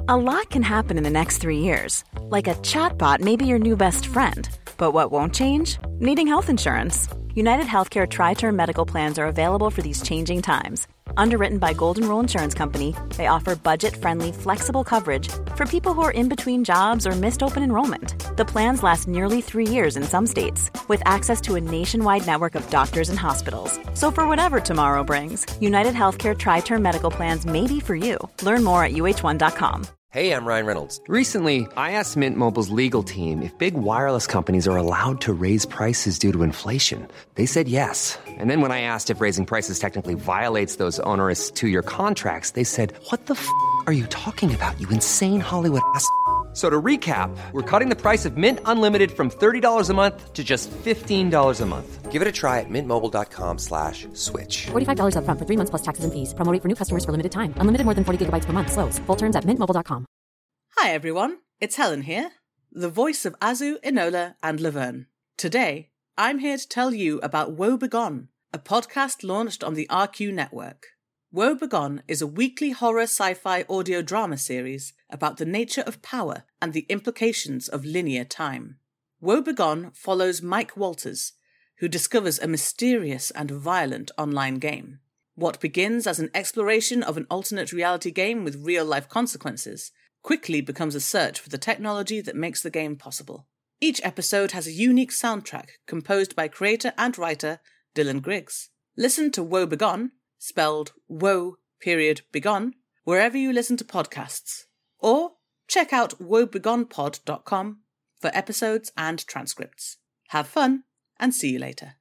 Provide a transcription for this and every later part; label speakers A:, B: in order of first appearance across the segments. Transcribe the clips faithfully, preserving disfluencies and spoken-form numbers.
A: A lot can happen in the next three years. Like a chatbot may be your new best friend. But what won't change? Needing health insurance. United Healthcare Tri-Term Medical Plans are available for these changing times. Underwritten by Golden Rule Insurance Company, they offer budget-friendly, flexible coverage for people who are in between jobs or missed open enrollment. The plans last nearly three years in some states, with access to a nationwide network of doctors and hospitals. So for whatever tomorrow brings, United Healthcare Tri-Term Medical Plans may be for you. Learn more at U H one dot com.
B: Hey, I'm Ryan Reynolds. Recently, I asked Mint Mobile's legal team if big wireless companies are allowed to raise prices due to inflation. They said yes. And then when I asked if raising prices technically violates those onerous two-year contracts, they said, what the f*** are you talking about, you insane Hollywood ass f- So to recap, we're cutting the price of Mint Unlimited from thirty dollars a month to just fifteen dollars a month. Give it a try at mintmobile.com slash switch.
C: forty-five dollars up front for three months plus taxes and fees. Promo rate for new customers for limited time. Unlimited more than forty gigabytes per month. Slows full terms at mint mobile dot com.
D: Hi everyone, it's Helen here, the voice of Azu, Enola and Laverne. Today, I'm here to tell you about Woe Begone, a podcast launched on the R Q network. Woe Begone is a weekly horror sci-fi audio drama series about the nature of power and the implications of linear time. Woe Begone follows Mike Walters, who discovers a mysterious and violent online game. What begins as an exploration of an alternate reality game with real-life consequences quickly becomes a search for the technology that makes the game possible. Each episode has a unique soundtrack composed by creator and writer Dylan Griggs. Listen to Woe Begone, spelled woe period begone, wherever you listen to podcasts. Or check out woe begone pod dot com for episodes and transcripts. Have fun, and see you later.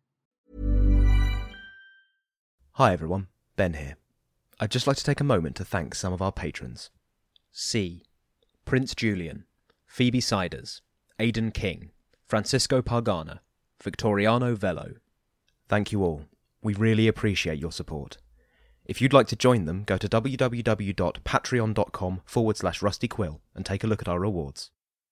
E: Hi everyone, Ben here. I'd just like to take a moment to thank some of our patrons. C. Prince Julian, Phoebe Siders, Aidan King, Francisco Pargana, Victoriano Velo. Thank you all. We really appreciate your support. If you'd like to join them, go to www.patreon.com forward slash rustyquill and take a look at our rewards.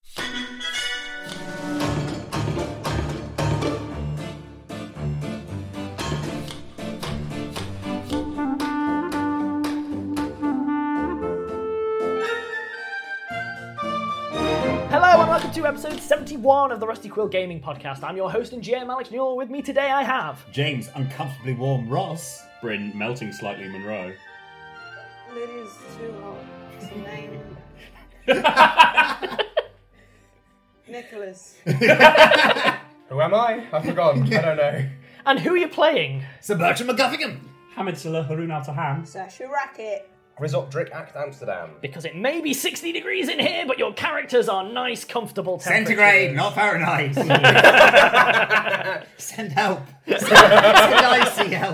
F: Hello and welcome to episode seventy-one of the Rusty Quill Gaming Podcast. I'm your host and G M Alex Newell. With me today I have
G: James Uncomfortably Warm Ross, Bryn Melting Slightly Monroe.
H: Lydia's too hot to name. Nicholas.
I: Who am I? I've forgotten. I don't know.
F: And who are you playing?
G: Sir Bertram McGuffigan.
J: Hamid Salah Haroon Al Tahan.
H: Sasha Racket.
I: Grizzopdrick Act Amsterdam.
F: Because it may be sixty degrees in here, but your characters are nice, comfortable temperatures.
G: Centigrade, not Fahrenheit. Send help. Send, send icy help.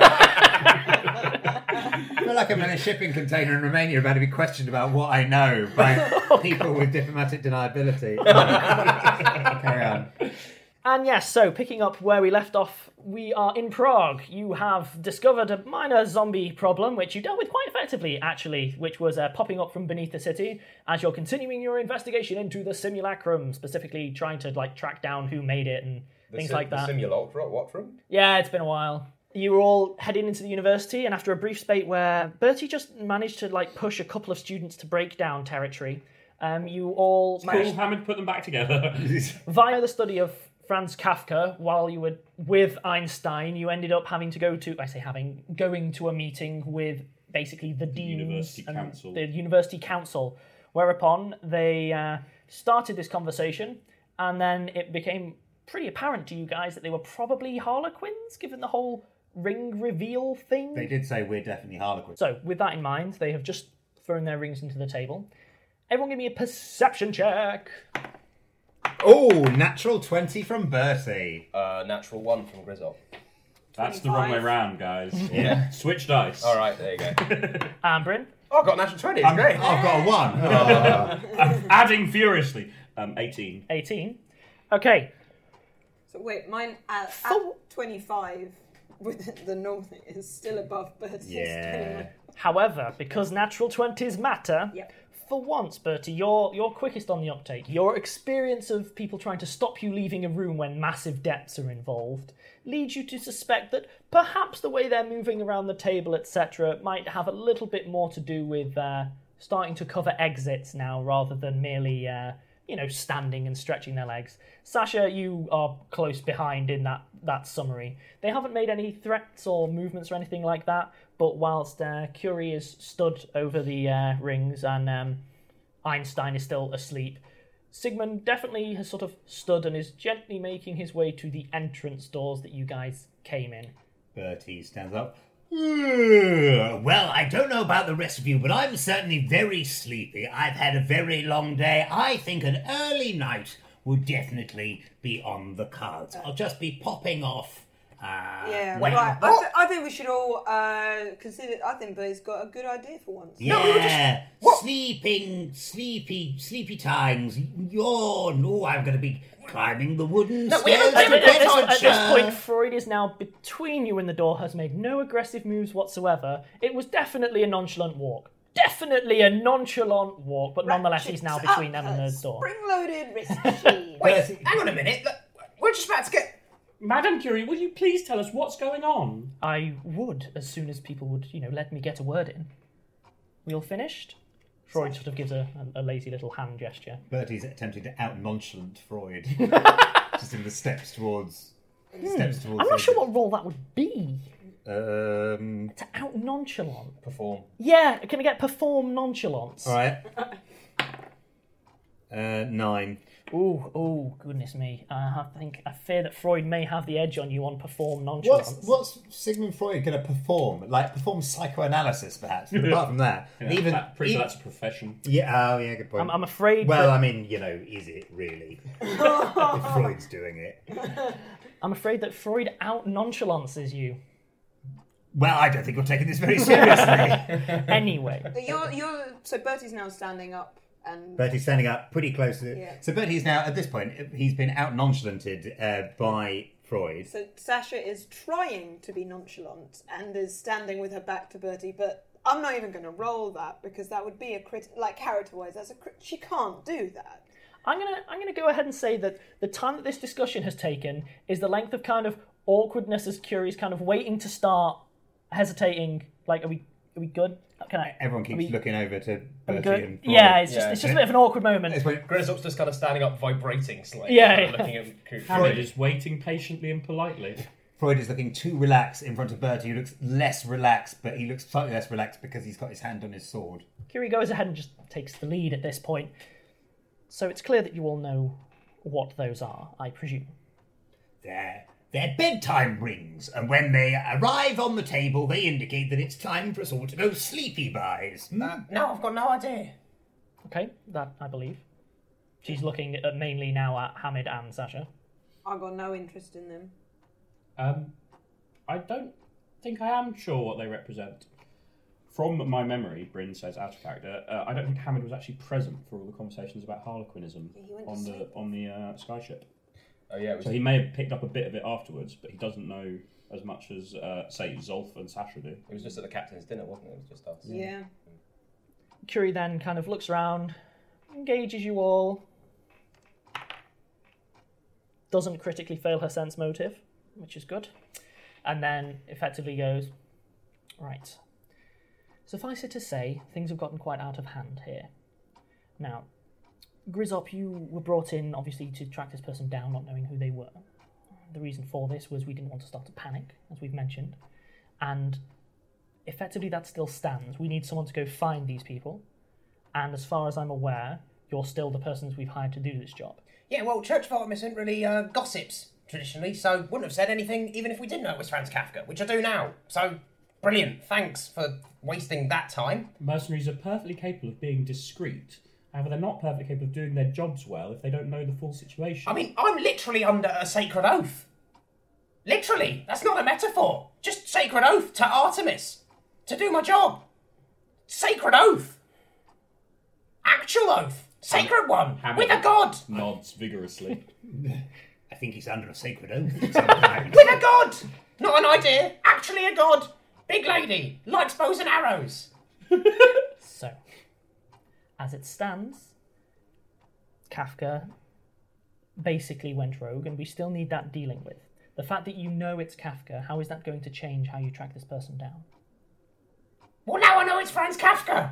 G: I feel like I'm in a shipping container in Romania about to be questioned about what I know by oh, people God. with diplomatic deniability. Carry on.
F: And yes, so picking up where we left off, we are in Prague. You have discovered a minor zombie problem, which you dealt with quite effectively, actually, which was uh, popping up from beneath the city as you're continuing your investigation into the simulacrum, specifically trying to like track down who made it and
I: the
F: things
I: sim-
F: like that.
I: The simulacrum? What from?
F: Yeah, it's been a while. You were all heading into the university, and after a brief spate where Bertie just managed to like push a couple of students to break down territory, um, you all
J: Cool,
F: managed
J: Hamid put them back together.
F: via the study of Franz Kafka, while you were with Einstein, you ended up having to go to, I say having, going to a meeting with basically the, the deans
J: University
F: and
J: Council.
F: the University Council, whereupon they uh, started this conversation, and then it became pretty apparent to you guys that they were probably Harlequins, given the whole ring reveal thing.
G: They did say we're definitely Harlequins.
F: So, with that in mind, they have just thrown their rings into the table. Everyone give me a perception check.
G: Oh, natural twenty from Bertie.
I: Uh, natural one from Grizzop.
J: That's the wrong way round, guys.
I: Yeah.
J: Switch dice.
I: All right, there you go.
F: Ambrin.
I: Oh, I've got a natural twenty. It's
G: I'm,
I: great.
G: I've got a one. Oh.
J: I'm adding furiously. Um, eighteen.
F: eighteen. Okay.
H: So wait, mine at,
F: For-
H: at twenty-five with the north is still above Bertie's
G: Yeah.
H: twenty-one.
F: However, because natural twenties matter,
H: Yep.
F: for once, Bertie, you're, you're quickest on the uptake. Your experience of people trying to stop you leaving a room when massive debts are involved leads you to suspect that perhaps the way they're moving around the table, et cetera, might have a little bit more to do with uh, starting to cover exits now rather than merely, uh, you know, standing and stretching their legs. Sasha, you are close behind in that, that summary. They haven't made any threats or movements or anything like that, but whilst uh, Curie is stood over the uh, rings and um, Einstein is still asleep, Sigmund definitely has sort of stood and is gently making his way to the entrance doors that you guys came in.
G: Bertie stands up. Well, I don't know about the rest of you, but I'm certainly very sleepy. I've had a very long day. I think an early night would definitely be on the cards. I'll just be popping off. Uh,
H: Yeah,
G: when-
H: right. I, th- I think we should all uh, consider. I think Bertie's got a good idea for once.
G: Yeah, sleeping, sleepy, sleepy times. Yawn. Oh, I'm going to be climbing the wooden
F: No, we
G: stairs.
F: haven't-
G: to
F: at, this,
G: get on,
F: at this
G: sir.
F: point, Freud is now between you and the door, has made no aggressive moves whatsoever. It was definitely a nonchalant walk. Definitely a nonchalant walk, but nonetheless, he's now between them and the door.
H: Spring-loaded wrist machine.
I: Wait, hang on a minute. Look, we're just about to get...
J: Madame Curie, will you please tell us what's going on?
F: I would, as soon as people would, you know, let me get a word in. We all finished? Freud sort of gives a, a, a lazy little hand gesture.
G: Bertie's attempting to out-nonchalant Freud. Just in the steps towards...
F: Hmm.
G: Steps towards
F: I'm not
G: the-
F: sure what role that would be.
G: Um...
F: To out nonchalant.
I: Perform.
F: Yeah, can I get perform nonchalance?
G: All right. Uh, nine.
F: Ooh, oh, goodness me. Uh, I think, I fear that Freud may have the edge on you on perform nonchalance.
G: What's what's Sigmund Freud going to perform? Like perform psychoanalysis, perhaps. But apart from that,
J: Yeah,
G: even
J: that, pretty
G: even-
J: sure that's a profession.
G: yeah, oh yeah, good point.
F: I'm, I'm afraid
G: well,
F: that,
G: I mean, you know, is it really? If Freud's doing it.
F: I'm afraid that Freud out nonchalances you.
G: Well, I don't think you're taking this very seriously.
F: Anyway.
H: But you're, you're, so Bertie's now standing up and...
G: Bertie's standing up pretty close to it.
H: Yeah.
G: So Bertie's now, at this point, he's been out nonchalanted uh, by Freud.
H: So Sasha is trying to be nonchalant and is standing with her back to Bertie, but I'm not even going to roll that because that would be a crit. Like character-wise, that's a crit. She can't do that.
F: I'm gonna I'm gonna go ahead and say that the time that this discussion has taken is the length of kind of awkwardness as Curie's kind of waiting to start, hesitating. Like, are we are we good? Can I?
G: Everyone keeps
F: are we,
G: looking over to
F: are we
G: Bertie
F: good?
G: and Freud.
F: Yeah, it's just
I: Yeah.
F: it's just a bit of an awkward moment.
G: It's when
I: Grizzop's just kind of standing up, vibrating slightly.
F: Yeah,
I: and
F: yeah.
I: Looking at Cooper.
J: Freud is waiting patiently and politely.
G: Freud is looking too relaxed in front of Bertie, who looks less relaxed, but he looks slightly less relaxed because he's got his hand on his sword.
F: Curie goes ahead and just takes the lead at this point. So it's clear that you all know what those are, I presume.
G: Their, their bedtime rings, and when they arrive on the table, they indicate that it's time for us all to go sleepy buys.
I: Uh, no, I've got no idea.
F: Okay, that I believe. She's looking at, mainly now at Hamid and Sasha.
H: I've got no interest in them.
J: Um, I don't think I am sure what they represent. From my memory, Bryn says out of character, uh, I don't think Hamid was actually present for all the conversations about Harlequinism
H: He went to
J: on the
H: sleep.
J: on the uh, skyship.
I: Oh yeah, it was
J: So he may have picked up a bit of it afterwards, but he doesn't know as much as, uh, say, Zolf and Sasha do.
I: It was just at the captain's dinner, wasn't it? It was just us.
H: Yeah.
F: Curie then kind of looks around, engages you all, doesn't critically fail her sense motive, which is good, and then effectively goes, right. Suffice it to say, things have gotten quite out of hand here. Now, Grizzop, you were brought in, obviously, to track this person down, not knowing who they were. The reason for this was we didn't want to start a panic, as we've mentioned, and effectively that still stands. We need someone to go find these people, and as far as I'm aware, you're still the persons we've hired to do this job.
I: Yeah, well, Church of Artemis isn't really uh, gossips, traditionally, so wouldn't have said anything even if we did know it was Franz Kafka, which I do now. So, brilliant. Thanks for wasting that time.
J: Mercenaries are perfectly capable of being discreet. However, they're not perfectly capable of doing their jobs well if they don't know the full situation.
I: I mean, I'm literally under a sacred oath. Literally. That's not a metaphor. Just sacred oath to Artemis. To do my job. Sacred oath. Actual oath. Sacred one.
J: Hamid
I: With a god.
J: nods vigorously.
G: I think he's under a sacred oath sometimes.
I: With a god. Not an idea. Actually a god. Big lady. Likes bows and arrows.
F: So, as it stands, Kafka basically went rogue, and we still need that dealing with. The fact that you know it's Kafka, how is that going to change how you track this person down?
I: Well, now I know it's Franz Kafka.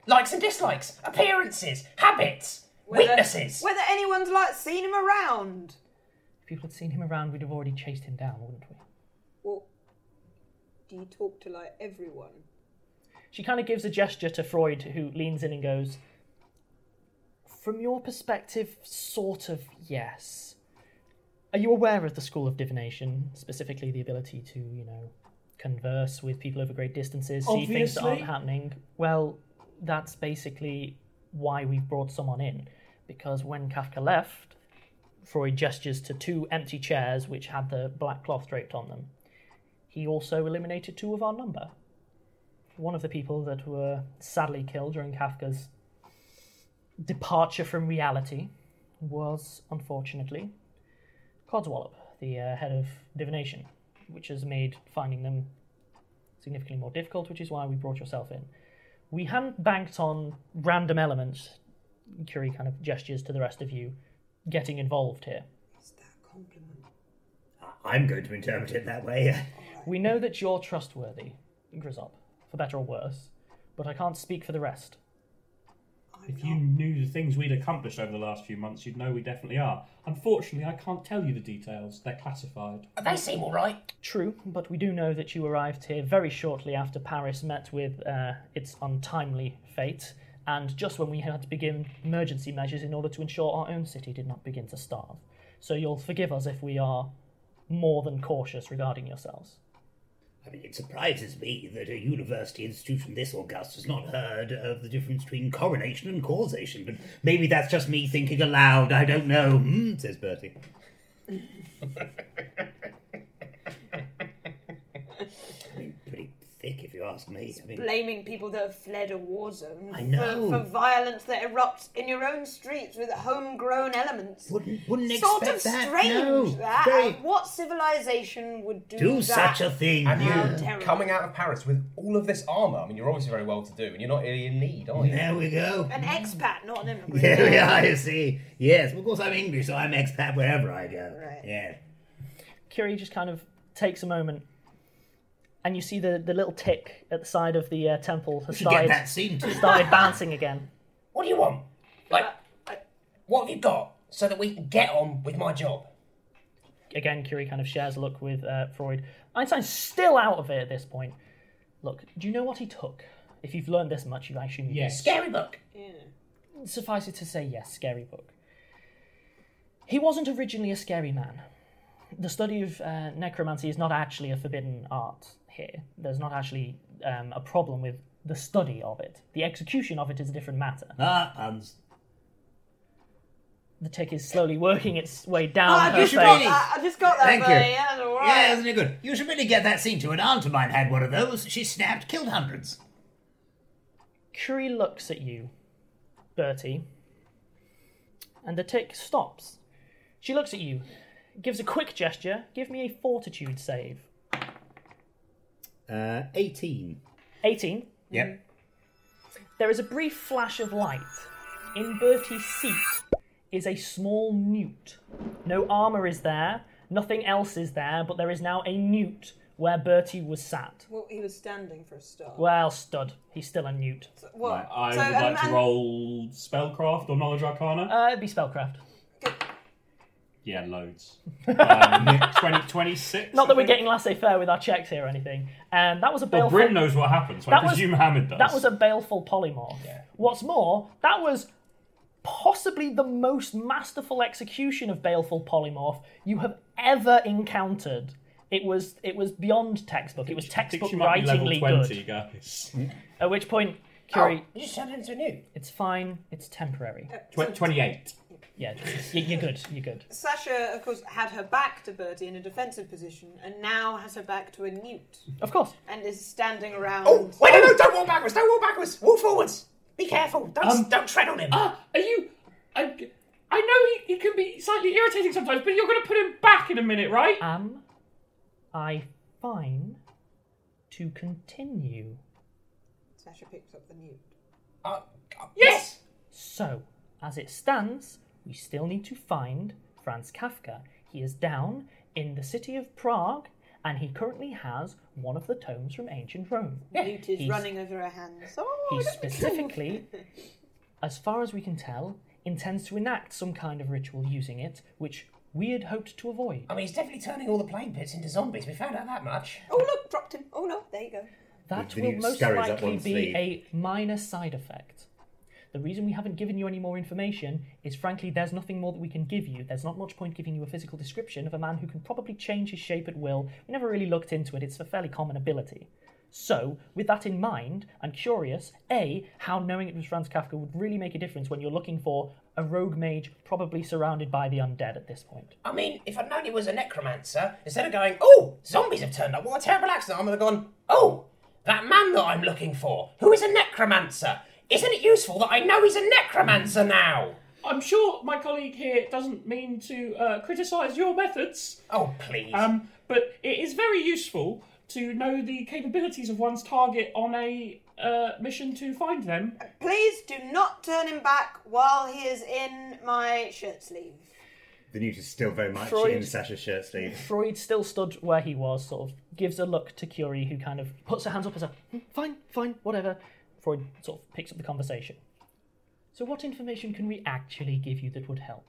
I: Likes and dislikes, appearances, habits,
H: Whether-
I: weaknesses.
H: Whether anyone's like seen him around.
F: If people had seen him around, we'd have already chased him down, wouldn't we?
H: Well, do you talk to like everyone?
F: She kind of gives a gesture to Freud, who leans in and goes, from your perspective, sort of, yes. Are you aware of the School of Divination, specifically the ability to, you know, converse with people over great distances, see things that aren't
J: Obviously.
F: happening? Well, that's basically why we've brought someone in. Because when Kafka left, Freud gestures to two empty chairs which had the black cloth draped on them. He also eliminated two of our number. One of the people that were sadly killed during Kafka's departure from reality was, unfortunately, Codswallop, the uh, head of divination, which has made finding them significantly more difficult, which is why we brought yourself in. We hadn't banked on random elements, Curie kind of gestures to the rest of you, getting involved here.
H: Is that a compliment?
G: I'm going to interpret it that way.
F: We know that you're trustworthy, Grizzop, for better or worse, but I can't speak for the rest.
J: If you knew the things we'd accomplished over the last few months, you'd know we definitely are. Unfortunately, I can't tell you the details. They're classified.
I: They seem all right.
F: True, but we do know that you arrived here very shortly after Paris met with uh, its untimely fate, and just when we had to begin emergency measures in order to ensure our own city did not begin to starve. So you'll forgive us if we are more than cautious regarding yourselves.
G: I mean, it surprises me that a university institution this august has not heard of the difference between coronation and causation, but maybe that's just me thinking aloud. I don't know, hmm, says Bertie. I mean, pretty thick, if you ask me. I mean,
H: Blaming people that have fled a war zone
G: I know.
H: For, for violence that erupts in your own streets with homegrown elements.
G: Wouldn't, wouldn't
H: sort
G: expect
H: of
G: that.
H: strange,
G: No,
H: that.
G: very-
H: What civilization would do,
G: Do
H: that?
G: such a thing.
K: And
H: How
K: you
H: terrible.
K: coming out of Paris with all of this armour. I mean, you're obviously very well to do, and you're not really in need, are you?
G: There we go.
H: An expat, not an immigrant.
G: There we are, you see. Yes, well, of course I'm English, so I'm expat wherever I go.
H: Right.
G: Yeah.
F: Curie just kind of takes a moment, and you see the, the little tick at the side of the uh, temple has
G: should get
F: started,
G: that scene too.
F: started bouncing again.
I: What do you want? Like, what have you got so that we can get on with my job?
F: Again, Curie kind of shares a look with uh, Freud. Einstein's still out of it at this point. Look, do you know what he took? If you've learned this much, you assume you
J: Yes.
I: Scary book.
F: do. Suffice it to say, yes, scary book. He wasn't originally a scary man. The study of uh, necromancy is not actually a forbidden art here. There's not actually um, a problem with the study of it. The execution of it is a different matter.
G: Ah, puns.
F: The tick is slowly working its way down
H: Oh, I
F: her
H: just
F: face.
H: got that. I just got that.
G: Thank you.
H: Bertie. Yeah, that's all right.
G: Yeah, isn't it good? You should really get that scene to. An aunt of mine had one of those. She snapped, killed hundreds.
F: Curie looks at you, Bertie, and the tick stops. She looks at you, gives a quick gesture. Give me a fortitude save.
G: Uh, eighteen.
F: eighteen.
G: Yep.
F: There is a brief flash of light. In Bertie's seat is a small newt. No armour is there, nothing else is there, but there is now a newt where Bertie was sat.
H: Well, he was standing for a start.
F: Well, stud. He's still a newt.
H: So, well,
J: Right, I
H: so,
J: would
H: um,
J: like to
H: and-
J: roll Spellcraft or Knowledge Arcana.
F: Uh, it'd be spellcraft.
J: yeah, loads. Um, twenty, twenty-six.
F: Not that
J: I
F: we're
J: think.
F: getting laissez-faire with our checks here or anything. Um, that was a
J: Well,
F: baleful...
J: Bryn knows what happened, so
F: That
J: I
F: was-
J: presume Hamid does.
F: That was a baleful polymorph. What's more, that was possibly the most masterful execution of baleful polymorph you have ever encountered. It was it was beyond textbook. It was
J: I think
F: textbook
J: she might be level
F: writingly
J: twenty,
F: good.
J: guys.
F: At which point, Curie,
I: Oh, you just turned it into a new.
F: it's fine. It's temporary.
J: Tw- twenty-eight.
F: Yeah, you- you're good. You're good.
H: Sasha, of course, had her back to Bertie in a defensive position, and now has her back to a newt,
F: Of course.
H: and is standing around.
I: Oh, wait, no, no, don't walk backwards, don't walk backwards. Walk forwards. Be careful. Don't,
J: Um,
I: don't tread on him.
J: Ah, are you... I, I know he, he can be slightly irritating sometimes, but you're going to put him back in a minute, right?
F: Am I fine to continue?
H: Sasha picks up the newt.
I: Uh, uh,
J: Yes!
F: So, as it stands, we still need to find Franz Kafka. He is down in the city of Prague, and he currently has one of the tomes from ancient Rome.
H: Newt is
F: He's-
H: running over her hands. Oh,
F: He
H: look at
F: specifically, as far as we can tell, intends to enact some kind of ritual using it, which we had hoped to avoid.
I: I mean, he's definitely turning all the plague pits into zombies. We found out that much.
H: Oh, look, dropped him. Oh, no, there you go.
F: That
G: The- the
F: will
G: Newt
F: most
G: scurries up
F: likely
G: one
F: be
G: sleeve.
F: a minor side effect. The reason we haven't given you any more information is, frankly, there's nothing more that we can give you. There's not much point giving you a physical description of a man who can probably change his shape at will. We never really looked into it. It's a fairly common ability. So, with that in mind, I'm curious, A, how knowing it was Franz Kafka would really make a difference when you're looking for a rogue mage probably surrounded by the undead at this point.
I: I mean, if I'd known he was a necromancer, instead of going, oh, zombies have turned up, what a terrible accident, I would have gone, oh, that man that I'm looking for, who is a necromancer? Isn't it useful that I know he's a necromancer now?
J: I'm sure my colleague here doesn't mean to uh, criticise your methods.
I: Oh, please.
J: Um, but it is very useful to know the capabilities of one's target on a uh, mission to find them.
H: Please do not turn him back while he is in my shirt sleeve.
G: The Newt is still very much
F: Freud-
G: in Sasha's shirt sleeve.
F: Freud still stood where he was, sort of gives a look to Curie, who kind of puts her hands up as a, "Hmm, fine, fine, whatever. Freud sort of picks up the conversation. So what information can we actually give you that would help?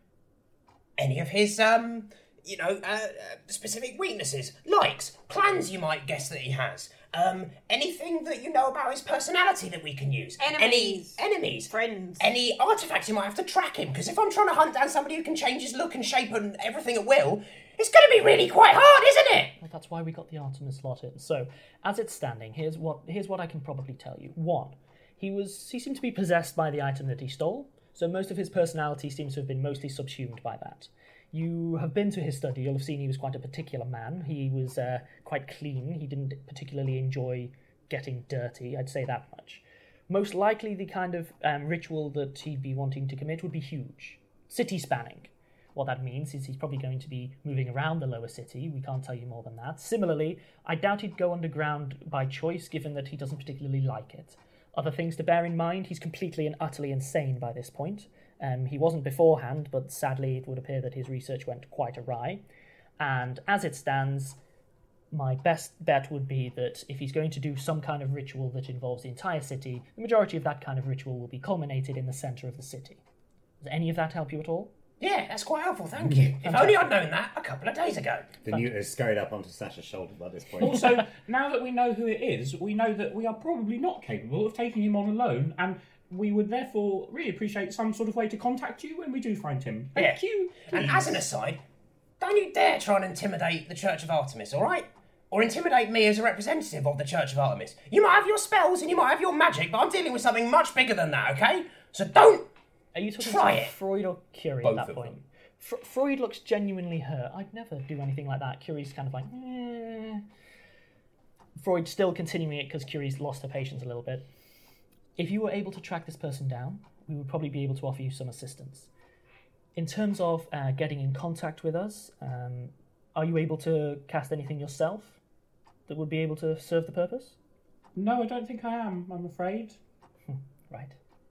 I: Any of his, um, you know, uh, uh, specific weaknesses, likes, plans you might guess that he has. Um, anything that you know about his personality that we can use.
H: Enemies.
I: Any enemies.
H: Friends.
I: Any artifacts you might have to track him, because if I'm trying to hunt down somebody who can change his look and shape and everything at will, it's going to be really quite hard, isn't it?
F: Well, that's why we got the Artemis slot in. So, as it's standing, here's what here's what I can probably tell you. One, he was he seemed to be possessed by the item that he stole, so most of his personality seems to have been mostly subsumed by that. You have been to his study, you'll have seen he was quite a particular man. He was uh, quite clean, he didn't particularly enjoy getting dirty, I'd say that much. Most likely the kind of um, ritual that he'd be wanting to commit would be huge. City spanning. What that means is he's probably going to be moving around the lower city. We can't tell you more than that. Similarly, I doubt he'd go underground by choice, given that he doesn't particularly like it. Other things to bear in mind, he's completely and utterly insane by this point. Um, he wasn't beforehand, but sadly it would appear that his research went quite awry. And as it stands, my best bet would be that if he's going to do some kind of ritual that involves the entire city, the majority of that kind of ritual will be culminated in the centre of the city. Does any of that help you at all?
I: Yeah, that's quite helpful, thank you. If only I'd known that a couple of days ago.
G: The Newt has scurried up onto Sasha's shoulder by this point.
J: Also, now that we know who it is, we know that we are probably not capable of taking him on alone, and we would therefore really appreciate some sort of way to contact you when we do find him. Thank
I: Yeah.
J: you.
I: And
J: please.
I: as an aside, don't you dare try and intimidate the Church of Artemis, all right? Or intimidate me as a representative of the Church of Artemis. You might have your spells and you might have your magic, but I'm dealing with something much bigger than that, okay? So don't
F: Are you talking
I: try
F: to
I: it.
F: Freud or Curie
I: Both
F: at that
I: of
F: point?
I: them.
F: Fr- Freud looks genuinely hurt. I'd never do anything like that. Curie's kind of like, eh. Freud's still continuing it because Curie's lost her patience a little bit. If you were able to track this person down, we would probably be able to offer you some assistance. In terms of uh, getting in contact with us, um, are you able to cast anything yourself that would be able to serve the purpose?
J: No, I don't think I am, I'm afraid.
F: Right.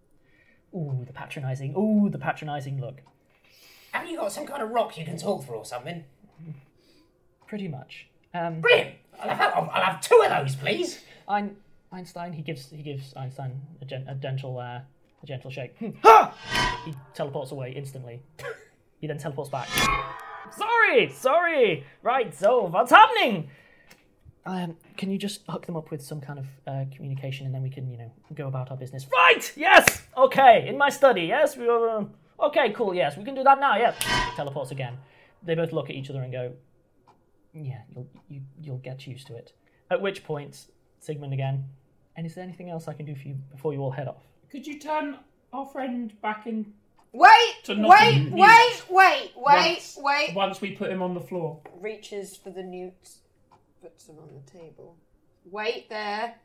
F: Ooh, the patronising. Ooh, the patronising look.
I: Have you got some kind of rock you can talk through or something?
F: Pretty much. Um,
I: Brilliant! I'll have, I'll, I'll have two of those, please.
F: Ein- Einstein, he gives he gives Einstein a, gen- a gentle uh, a gentle shake. He teleports away instantly. He then teleports back. Sorry, sorry. Right, so what's happening? Um, can you just hook them up with some kind of uh, communication, and then we can, you know, go about our business? Right. Yes. Okay. In my study. Yes. We are. Uh, okay. Cool. Yes. We can do that now. Yeah. Teleports again. They both look at each other and go, "Yeah, you'll you, you'll get used to it." At which point, Sigmund again. And is there anything else I can do for you before you all head off?
J: Could you turn our friend back in
H: Wait,
J: to not
H: wait,
J: a newt
H: wait, wait, wait,
J: once,
H: wait.
J: Once we put him on the floor.
H: Reaches for the newt, puts them on the table. Wait there.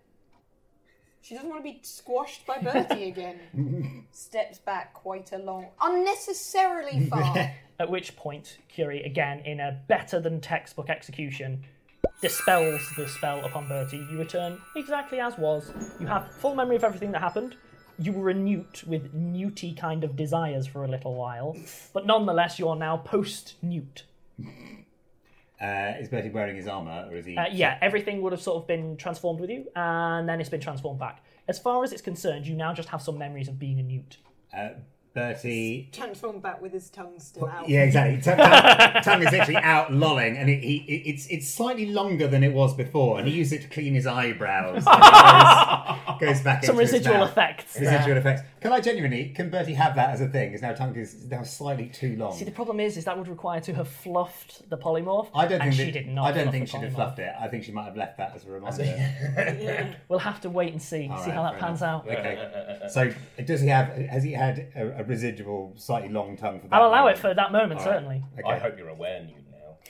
H: She doesn't want to be squashed by Bertie again. Steps back quite a long, unnecessarily far.
F: At which point, Curie, again, in a better than textbook execution, dispels the spell upon Bertie. You return exactly as was. You have full memory of everything that happened. You were a newt with newty kind of desires for a little while, but nonetheless, you're now post-newt.
G: Uh, is Bertie wearing his armour, or is he...
F: Uh, yeah, everything would have sort of been transformed with you, and then it's been transformed back. As far as it's concerned, you now just have some memories of being a newt.
G: Uh, Bertie...
H: Transformed back with his tongue still out.
G: Yeah, exactly. Tongue, tongue, tongue is literally out lolling, and it, he, it, it's it's slightly longer than it was before, and he used it to clean his eyebrows. Goes, goes back
F: Some
G: into his
F: residual
G: mouth.
F: effects.
G: Residual
F: Yeah.
G: effects. Can I genuinely, can Bertie have that as a thing? His now tongue is now slightly too long.
F: See, the problem is, is that would require to have fluffed the polymorph,
G: I don't
F: and
G: think
F: she
G: that-
F: did not
G: I don't
F: fluff
G: think
F: the
G: she'd have
F: polymorph.
G: fluffed it. I think she might have left that as a reminder.
F: We'll have to wait and see,
G: All
F: see
G: right,
F: how that
G: fair
F: pans
G: enough.
F: out.
G: Okay. So, does he have? Has he had a, a residual, slightly long tongue for that?
F: I'll allow
G: moment?
F: it for that moment,
G: All right.
F: certainly.
G: Okay.
K: I hope you're aware, Newt,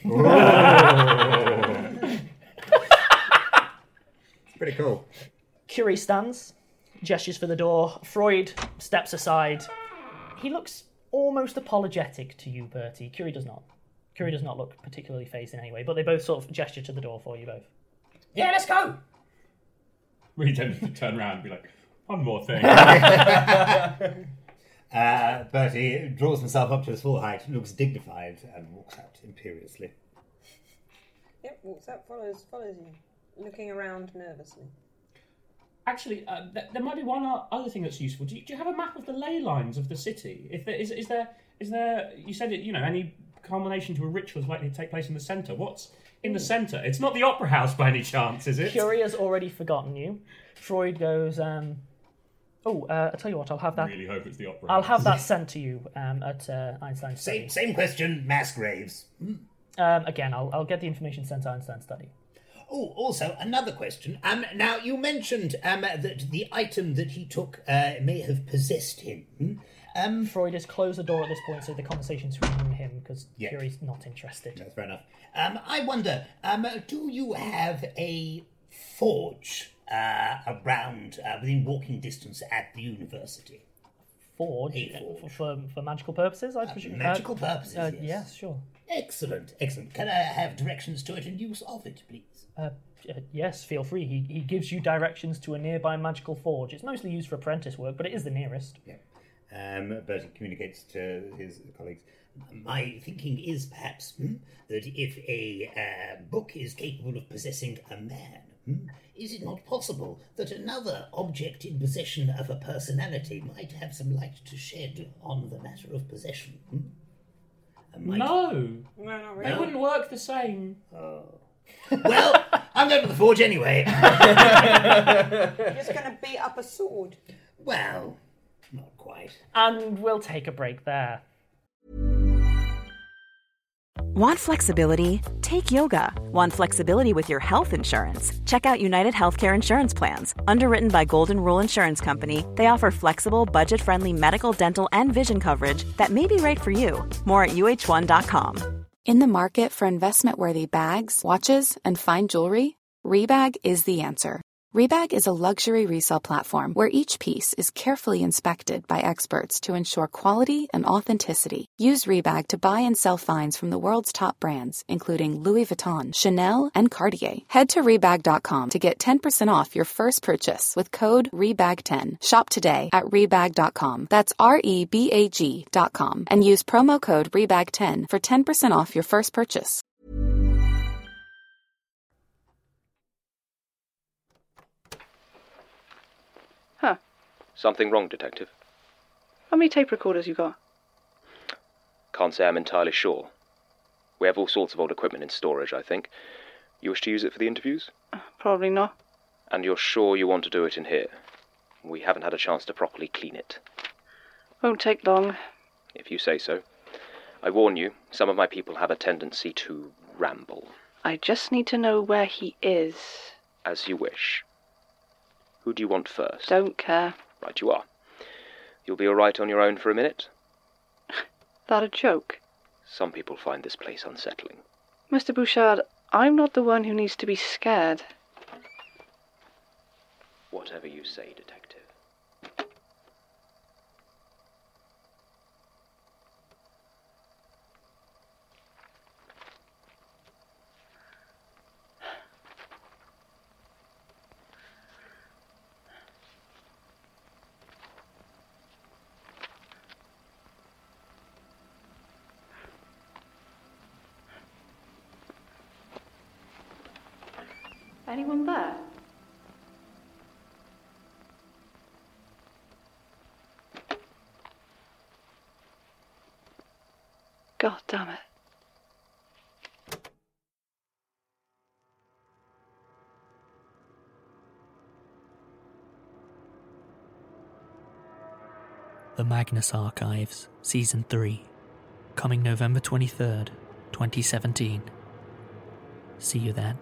K: now.
G: It's pretty cool.
F: Curie stands, gestures for the door. Freud steps aside. He looks almost apologetic to you, Bertie. Curie does not. Curie does not look particularly phased in any way, but they both sort of gesture to the door for you both.
I: Yeah, let's go.
J: Really tempted to turn around and be like, one more thing.
G: Uh, Bertie draws himself up to his full height, looks dignified, and walks out imperiously.
H: Yep, walks up, follows, follows you, looking around nervously.
J: Actually, uh, th- there might be one o- other thing that's useful. Do you, do you have a map of the ley lines of the city? If there is, is there, is there? You said it. You know, any culmination to a ritual is likely to take place in the centre. What's in the centre? It's not the Opera House by any chance, is it?
F: Curie has already forgotten you. Freud goes, um, oh, uh, I'll tell you what, I'll have that.
J: I really hope it's the Opera
F: I'll
J: House.
F: have that sent to you um, at uh, Einstein's study.
G: Same, same question, mass graves. Hmm.
F: Um, again, I'll, I'll get the information sent to Einstein's study.
G: Oh, also, another question. Um, now, you mentioned um, that the item that he took uh, may have possessed him. Um,
F: Freud has closed the door at this point, so the conversation's between you and him, because
G: Yeah.
F: Curie's not interested.
G: That's fair enough. Um, I wonder, um, do you have a forge uh, around, uh, within walking distance at the university?
F: Forge?
G: A forge.
F: For, for, for magical purposes, I presume?
G: magical
F: Uh,
G: purposes,
F: uh,
G: yes.
F: Yes, sure.
G: Excellent, excellent. Can I have directions to it and use of it, please?
F: Uh, uh, yes, feel free. He, he gives you directions to a nearby magical forge. It's mostly used for apprentice work, but it is the nearest.
G: Yeah. Um, Bertie communicates to his colleagues. My thinking is perhaps hmm, that if a uh, book is capable of possessing a man, hmm, is it not possible that another object in possession of a personality might have some light to shed on the matter of possession? Hmm? And might-
J: No,
H: No, not really.
J: they wouldn't work the same.
G: Well, I'm going to the forge anyway.
H: You're just going to beat up a sword.
G: Well, not quite.
F: And we'll take a break there.
A: Want flexibility? Take yoga. Want flexibility with your health insurance? Check out United Healthcare Insurance Plans. Underwritten by Golden Rule Insurance Company, they offer flexible, budget-friendly medical, dental, and vision coverage that may be right for you. More at U H one dot com.
L: In the market for investment-worthy bags, watches, and fine jewelry, Rebag is the answer. Rebag is a luxury resale platform where each piece is carefully inspected by experts to ensure quality and authenticity. Use Rebag to buy and sell finds from the world's top brands, including Louis Vuitton, Chanel, and Cartier. Head to Rebag dot com to get ten percent off your first purchase with code R E B A G ten. Shop today at Rebag dot com. That's R E B A G dot com. And use promo code R E B A G ten for ten percent off your first purchase.
M: Huh.
E: Something wrong, Detective?
M: How many tape recorders you got?
E: Can't say I'm entirely sure. We have all sorts of old equipment in storage, I think. You wish to use it for the interviews?
M: Probably not.
E: And you're sure you want to do it in here? We haven't had a chance to properly clean it.
M: Won't take long.
E: If you say so. I warn you, some of my people have a tendency to ramble.
M: I just need to know where he is.
E: As you wish. Who do you want first?
M: Don't care.
E: Right you are. You'll be all right on your own for a minute?
M: That a joke?
E: Some people find this place unsettling.
M: Mister Bouchard, I'm not the one who needs to be scared.
E: Whatever you say, Detective.
M: Anyone there? God damn it.
N: The Magnus Archives, Season three, coming November twenty-third, twenty seventeen. See you then.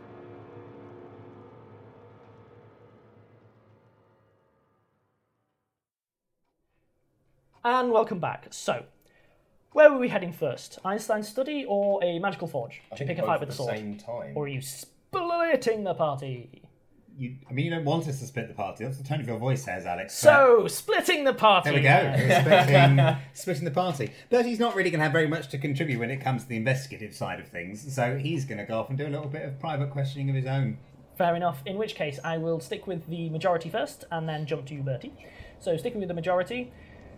F: And welcome back. So, where were we heading first? Einstein's study or a magical forge?
K: I
F: To
K: think
F: pick a
K: both
F: fight
K: at
F: with the
K: the
F: sword?
K: same time.
F: Or are you splitting the party?
G: You, I mean, you don't want us to split the party. That's the tone of your voice says, Alex.
F: So, splitting the party.
G: There we go. We're splitting, splitting the party. Bertie's not really going to have very much to contribute when it comes to the investigative side of things, so he's going to go off and do a little bit of private questioning of his own.
F: Fair enough. In which case, I will stick with the majority first, and then jump to you, Bertie. So, sticking with the majority,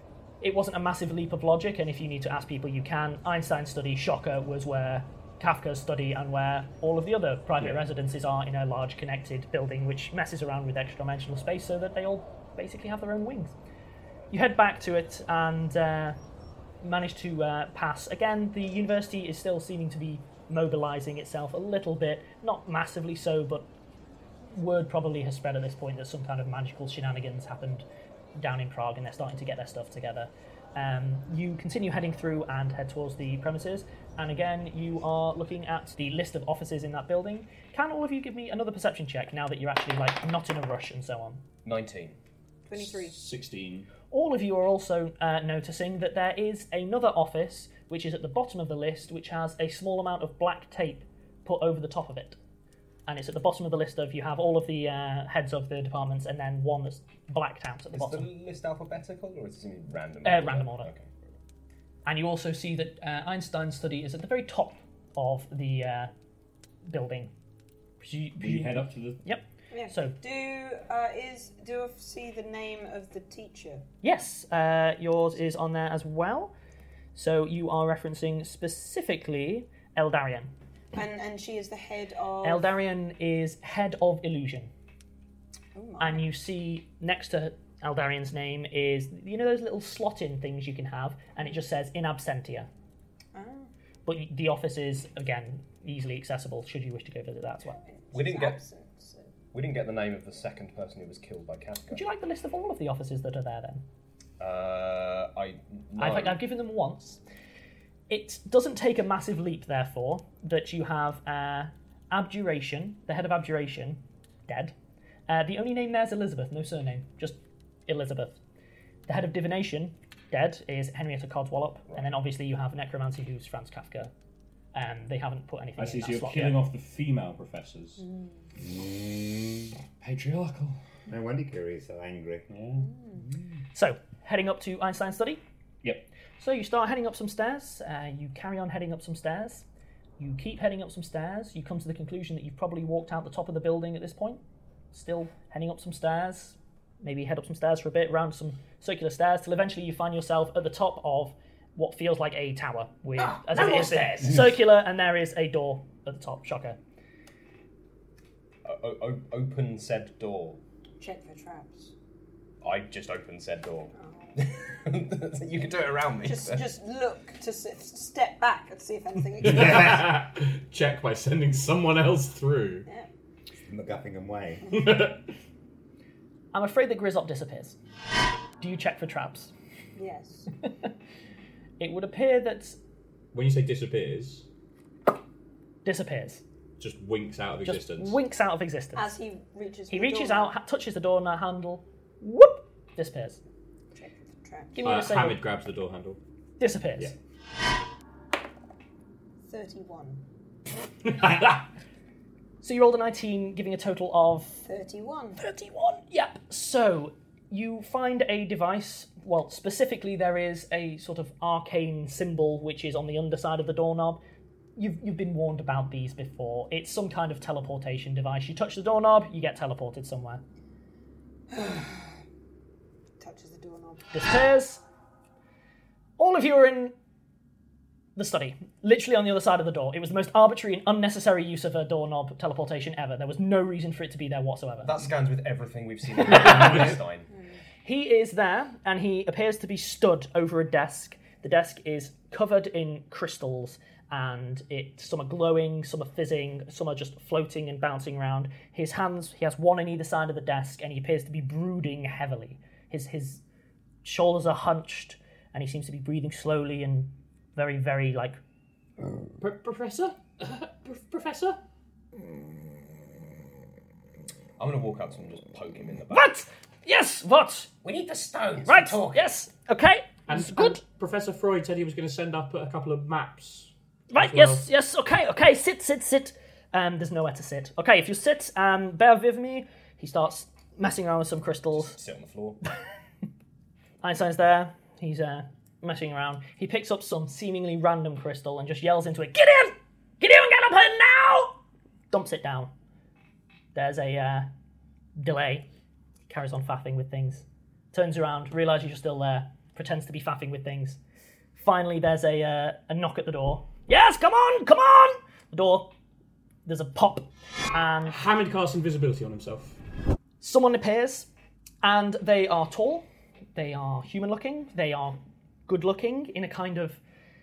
F: it wasn't a massive leap of logic, and if you need to ask people, you can. Einstein's study, shocker, was where Kafka's study and where all of the other private
J: Yeah.
F: residences are in a large connected building which messes around with extra-dimensional space so that they all basically have their own wings. You head back to it and uh, manage to uh, pass. Again, the university is still seeming to be mobilising itself a little bit, not massively so, but word probably has spread at this point that some kind of magical shenanigans happened down in Prague and they're starting to get their stuff together. Um, you continue heading through and head towards the premises, and again you are looking at the list of offices in that building. Can all of you give me another perception check now that you're actually like not in a rush and so on?
K: nineteen.
H: twenty-three.
J: sixteen.
F: All of you are also uh, noticing that there is another office which is at the bottom of the list which has a small amount of black tape put over the top of it. And it's at the bottom of the list of, you have all of the uh, heads of the departments and then one that's blacked out at the
K: Is
F: bottom.
K: the list alphabetical or is it simply random?
F: Uh, random order.
K: Okay.
F: And you also see that uh, Einstein's study is at the very top of the uh, building. Presu-
J: Will you head up to the...
F: Yep.
H: Yeah.
F: So-
H: do uh, is do I see the name of the teacher?
F: Yes, uh, yours is on there as well. So you are referencing specifically Eldarion.
H: And and she is the head of.
F: Eldarion is head of illusion.
H: Oh my.
F: And you see next to Eldarion's name is, you know those little slot-in things you can have, and it just says in absentia.
H: Oh.
F: But the office is, again, easily accessible should you wish to go visit that as well.
K: We didn't get
H: Absent, so-
K: we didn't get the name of the second person who was killed by Kafka.
F: Would you like the list of all of the offices that are there then?
K: Uh, I. No.
F: In fact, I've given them once. It doesn't take a massive leap, therefore, that you have uh, Abjuration, the head of Abjuration, dead. Uh, the only name there is Elizabeth, no surname, just Elizabeth. The head of Divination, dead, is Henrietta Codswallop, and then obviously you have Necromancy, who's Franz Kafka. Um, they haven't put anything
J: I
F: in
J: see,
F: that
J: so you're
F: slot
J: killing
F: yet.
J: off the female professors.
G: Mm.
J: Patriarchal.
G: No wonder Curie's so angry.
J: Yeah.
F: So, heading up to Einstein's study.
J: Yep.
F: So you start heading up some stairs, uh, you carry on heading up some stairs, you keep heading up some stairs, you come to the conclusion that you've probably walked out the top of the building at this point, still heading up some stairs, maybe head up some stairs for a bit, round some circular stairs, till eventually you find yourself at the top of what feels like a tower, with,
I: Ah,
F: as
I: no
F: if it
I: more
F: is
I: stairs.
F: circular, and there is a door at the top, shocker.
K: O- o- open said door.
H: Check for traps.
K: I just opened said door. You can do it around me.
H: Just
K: so.
H: just look to s- step back and see if anything exists.
J: Check by sending someone else through.
H: Yeah.
G: The MacGuffingham way.
F: I'm afraid that Grizzop disappears. Do you check for traps?
H: Yes.
F: It would appear that
J: When you say disappears,
F: disappears.
J: just winks out of
F: Just
J: existence.
F: winks out of existence.
H: As he reaches.
F: He
H: for the
F: reaches
H: door.
F: out, ha- touches the door handle, whoop, disappears.
H: Check for traps.
F: Give me
J: Uh,
F: a save.
J: Hamid grabs the door handle.
F: Disappears.
J: Yeah.
H: Thirty-one.
F: So you rolled a nineteen, giving a total of
H: Thirty-one.
F: thirty-one. Yep. So you find a device. Well, specifically, there is a sort of arcane symbol which is on the underside of the doorknob. You've you've been warned about these before. It's some kind of teleportation device. You touch the doorknob, you get teleported somewhere.
H: Touches the doorknob.
F: Disappears. All of you are in the study, literally on the other side of the door. It was the most arbitrary and unnecessary use of a doorknob teleportation ever. There was no reason for it to be there whatsoever.
K: That scans with everything we've seen in Einstein.
F: He is there, and he appears to be stood over a desk. The desk is covered in crystals, and it some are glowing, some are fizzing, some are just floating and bouncing around. His hands, he has one on either side of the desk, and he appears to be brooding heavily. His his shoulders are hunched, and he seems to be breathing slowly and very, very, like...
J: P- Professor? P- Professor?
K: I'm going to walk up to him and just poke him in the back.
F: What? Yes, what?
I: We need the stones.
F: Right,
I: for talking.
F: yes, okay.
J: And,
F: It's good.
J: and Professor Freud said he was going to send up a couple of maps.
F: Right,
J: as well.
F: yes, yes, okay, okay, sit, sit, sit. Um, there's nowhere to sit. Okay, if you sit, um, bear with me. He starts messing around with some crystals.
K: Just sit on the floor.
F: Einstein's there. He's uh, messing around. He picks up some seemingly random crystal and just yells into it, Gideon! Gideon, get up here now! Dumps it down. There's a uh, delay. Carries on faffing with things. Turns around, realises you're still there. Pretends to be faffing with things. Finally, there's a uh, a knock at the door. Yes, come on, come on! The door. There's a pop, and
J: Hamid casts invisibility on himself.
F: Someone appears, and they are tall. They are human-looking. They are good-looking in a kind of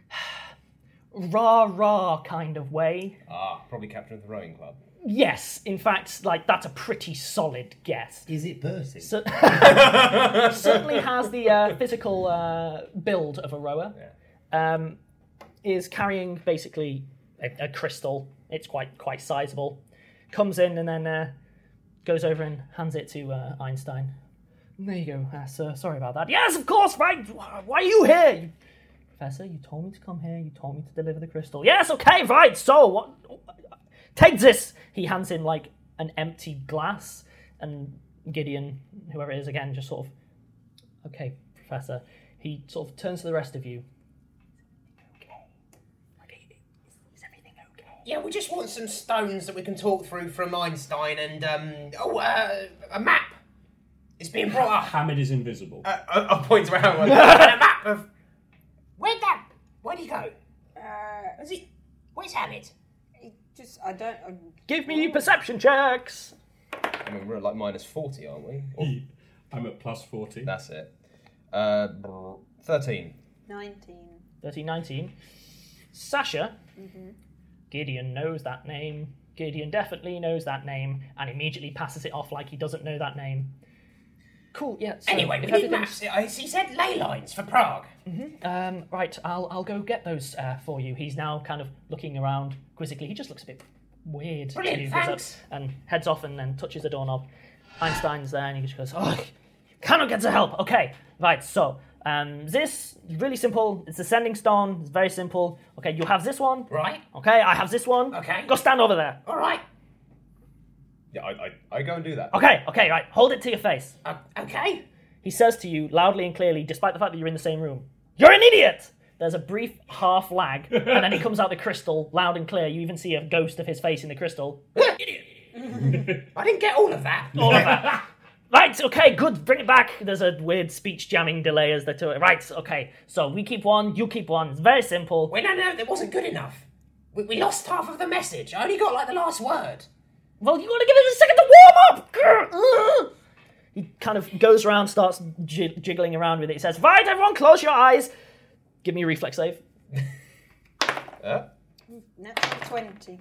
F: rah-rah kind of way.
K: Ah, probably Captain of the Rowing Club.
F: Yes, in fact, like that's a pretty solid guess.
G: Is it Bertie?
F: So, certainly has the uh, physical uh, build of a rower.
K: Yeah.
F: Um, is carrying basically a, a crystal. It's quite quite sizable. Comes in and then uh, goes over and hands it to uh, Einstein. There you go, uh, sir. Sorry about that. Yes, of course. Right. Why are you here, you... Professor? You told me to come here. You told me to deliver the crystal. Yes. Okay. Right. So what? Take this. He hands him like an empty glass, and Gideon, whoever it is, again, just sort of, okay, Professor. He sort of turns to the rest of you.
I: Yeah, we just want some stones that we can talk through from Einstein and, um, oh, uh, a map. It's being brought up.
J: Hamid is invisible.
K: Uh, I- I'll point around.
I: And a map of... Where'd that... Where'd he go?
H: Uh,
I: Is he... Where's Hamid?
H: he just, I don't... I,
F: Give me perception checks.
K: I mean, we're at like minus forty, aren't we? Or-
J: I'm at plus forty.
K: That's it. Uh, thirteen.
H: nineteen.
F: thirteen, nineteen. Sasha.
H: Mm-hmm.
F: Gideon knows that name. Gideon definitely knows that name and immediately passes it off like he doesn't know that name. Cool, yeah. So
I: Anyway, we
F: if
I: need
F: everything's-
I: maps. Uh, He said ley lines for Prague.
F: Mhm. Um, right, I'll I'll go get those uh, for you. He's now kind of looking around quizzically. He just looks a bit weird.
I: Brilliant,
F: He goes up
I: thanks.
F: and heads off and then touches the doorknob. Einstein's there and he just goes, oh, you cannot get the help. Okay, right, so um, this is really simple. It's a sending stone. It's very simple. Okay, you have this one.
I: Right.
F: Okay, I have this one.
I: Okay.
F: Go stand over there.
I: All right.
K: Yeah, I, I, I go and do that.
F: Okay, okay, right. Hold it to your face.
I: Uh, okay.
F: He says to you loudly and clearly, despite the fact that you're in the same room, you're an idiot! There's a brief half lag, and then he comes out the crystal, loud and clear. You even see a ghost of his face in the crystal.
I: Idiot. I didn't get all of that.
F: All of that. Right, okay, good, bring it back. There's a weird speech jamming delay as they do it. Right, okay, so we keep one, you keep one. It's very simple.
I: Wait, no, no, that wasn't good enough. We, we lost half of the message. I only got like the last word.
F: Well, you gotta give it a second to warm up! Grr. He kind of goes around, starts j- jiggling around with it. He says, right, everyone, close your eyes. Give me a reflex save.
K: Uh,
H: Natural twenty.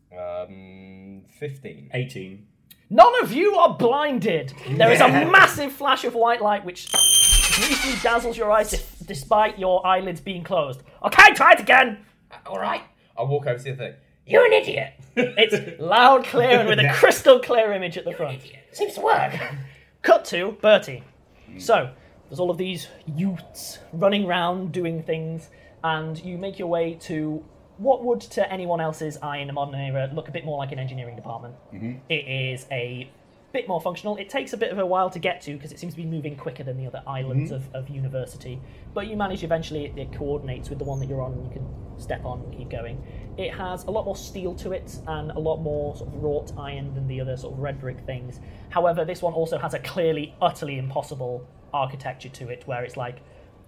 K: um, fifteen.
J: eighteen.
F: None of you are blinded. There is a massive flash of white light which briefly dazzles your eyes if, despite your eyelids being closed. Okay, try it again.
I: Uh, all right.
K: I'll walk over to the thing.
I: You're an idiot.
F: It's loud, clear, and with a crystal clear image at the front.
I: Seems to work.
F: Cut to Bertie. So, there's all of these youths running around doing things, and you make your way to what would, to anyone else's eye in the modern era, look a bit more like an engineering department.
K: Mm-hmm.
F: It is a bit more functional. It takes a bit of a while to get to because it seems to be moving quicker than the other islands
K: Mm-hmm.
F: of, of university. But you manage eventually, it, it coordinates with the one that you're on and you can step on and keep going. It has a lot more steel to it and a lot more sort of wrought iron than the other sort of red brick things. However, this one also has a clearly, utterly impossible architecture to it where it's like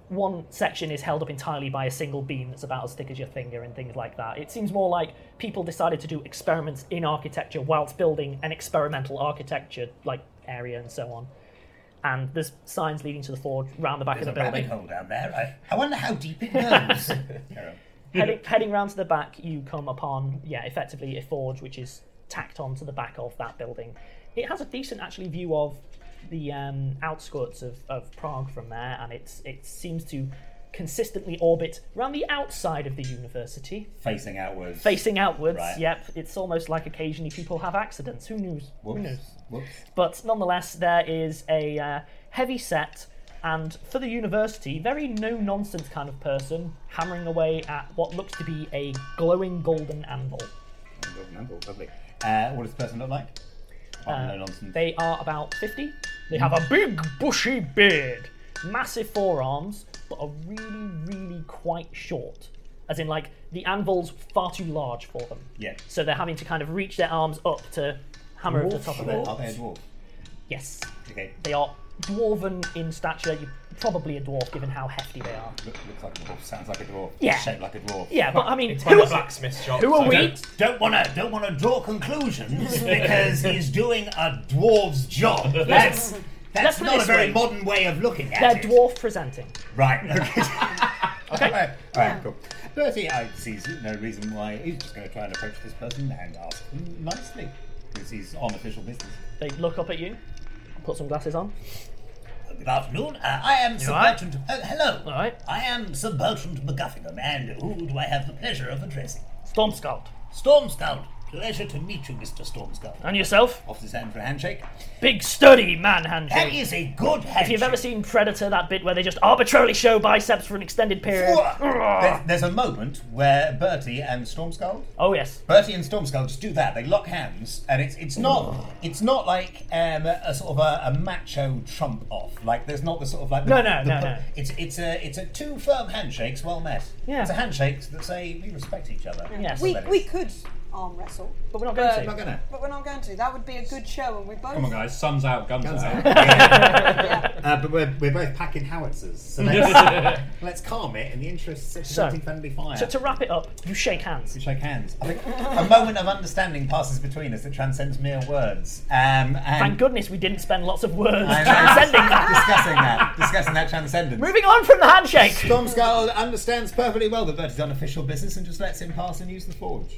F: one section is held up entirely by a single beam that's about as thick as your finger and things like that. It seems more like people decided to do experiments in architecture whilst building an experimental architecture like area and so on. And there's signs leading to the forge round the back
G: There's
F: of the
G: a
F: building.
G: rabbit hole down there. I, I wonder how deep it goes.
F: heading, heading round to the back, you come upon, yeah, effectively a forge which is tacked onto the back of that building. It has a decent, actually, view of the um, outskirts of, of Prague from there, and it's, it seems to consistently orbit around the outside of the university.
G: Facing outwards.
F: Facing outwards,
G: Right.
F: yep. It's almost like occasionally people have accidents. Who knows?
G: Whoops.
F: Who knows?
G: Whoops.
F: But nonetheless, there is a uh, heavy set, and for the university, very no-nonsense kind of person hammering away at what looks to be a glowing golden anvil.
G: Golden anvil, lovely. Uh, what does the person look like? Oh,
F: Uh,
G: no nonsense.
F: They are about fifty. They have a big, bushy beard, massive forearms, but are really, really quite short. As in, like, the anvil's far too large for them.
G: Yeah.
F: So they're having to kind of reach their arms up to hammer over the
G: Dwarf?
F: top of it.
G: Are they a dwarf?
F: Yes.
G: Okay.
F: They are dwarven in stature. You're probably a dwarf, given how hefty they are.
G: Look, looks like a dwarf. Sounds like a dwarf.
F: Yeah.
G: Shaped like a dwarf.
F: Yeah, but I mean,
G: It's
F: who,
G: like a blacksmith shop.
F: who are
G: So
F: we?
G: Don't, don't wanna don't wanna draw conclusions because he's doing a dwarf's job. That's
F: Let's
G: that's
F: put it
G: not a
F: this
G: very
F: way.
G: modern way of looking at
F: They're
G: it.
F: dwarf presenting.
G: Right. Okay.
F: Okay.
G: All right. Cool. Bertie, I see no reason why he's just going to try and approach this person and ask him nicely because he's on official business.
F: They look up at you, put some glasses on.
G: Good afternoon. Uh, I am Sir
F: all right?
G: Bertrand. Uh, hello.
F: All right.
G: I am Sir Bertrand McGuffingham, and who do I have the pleasure of addressing?
F: Storm Scout.
G: Storm Scout. Pleasure to meet you, Mister Storm Scout.
F: And yourself?
G: Off his hand for a handshake.
F: Big, sturdy man handshake.
G: That is a good handshake.
F: If you've ever seen Predator, that bit where they just arbitrarily show biceps for an extended period.
G: There's, there's a moment where Bertie and Stormskull.
F: Oh yes.
G: Bertie and Stormskull just do that. They lock hands, and it's it's not it's not like um, a sort of a, a macho trump off. Like there's not the sort of like the,
F: No, no,
G: the-
F: no, no.
G: It's it's a it's a two firm handshakes well met.
F: Yeah.
G: It's a handshake that say we respect each other.
F: Yes.
H: We,
G: That is-
H: we could arm wrestle,
F: but we're not going
H: but,
F: to.
G: Not gonna.
H: But we're not going to. That would be a good show, and we both.
J: Come on, guys. Sun's out, guns,
G: Guns
J: out.
G: out. Yeah. uh, but we're, we're both packing howitzers, so let's, let's calm it in the interests of
F: So,
G: protecting friendly fire.
F: So to wrap it up, you shake hands.
G: We shake hands. I think a moment of understanding passes between us that transcends mere words. Um, and
F: Thank goodness we didn't spend lots of words
G: I know,
F: transcending that.
G: discussing that, discussing that transcendence.
F: Moving on from the handshake.
G: Stormskull understands perfectly well that Bertie's on official business and just lets him pass and use the forge.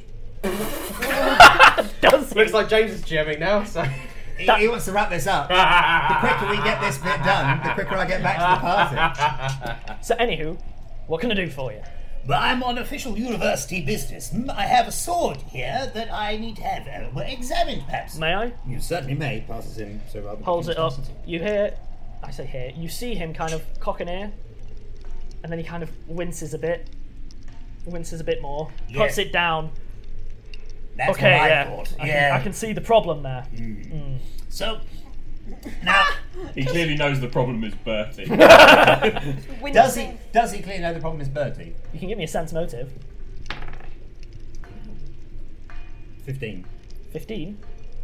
F: Does
K: Looks like James is jamming now, so.
G: He, he wants to wrap this up. The quicker we get this bit done, the quicker I get back to the party.
F: So anywho, what can I do for you?
G: But I'm on official university business. Mm, I have a sword here that I need to have uh, well, examined, perhaps.
F: May I?
G: You certainly may. Passes him so rather.
F: Holds it up. You hear, I say hear, you see him kind of cock an ear, and then he kind of winces a bit, winces a bit more,
G: Yeah.
F: puts it down.
G: That's
F: okay,
G: what I
F: yeah.
G: thought.
F: I,
G: yeah.
F: can, I can see the problem there. Mm.
G: So, now,
J: He clearly knows the problem is Bertie.
G: does he? Does he clearly know the problem is Bertie?
F: You can give me a sense motive.
G: Fifteen.
F: Fifteen.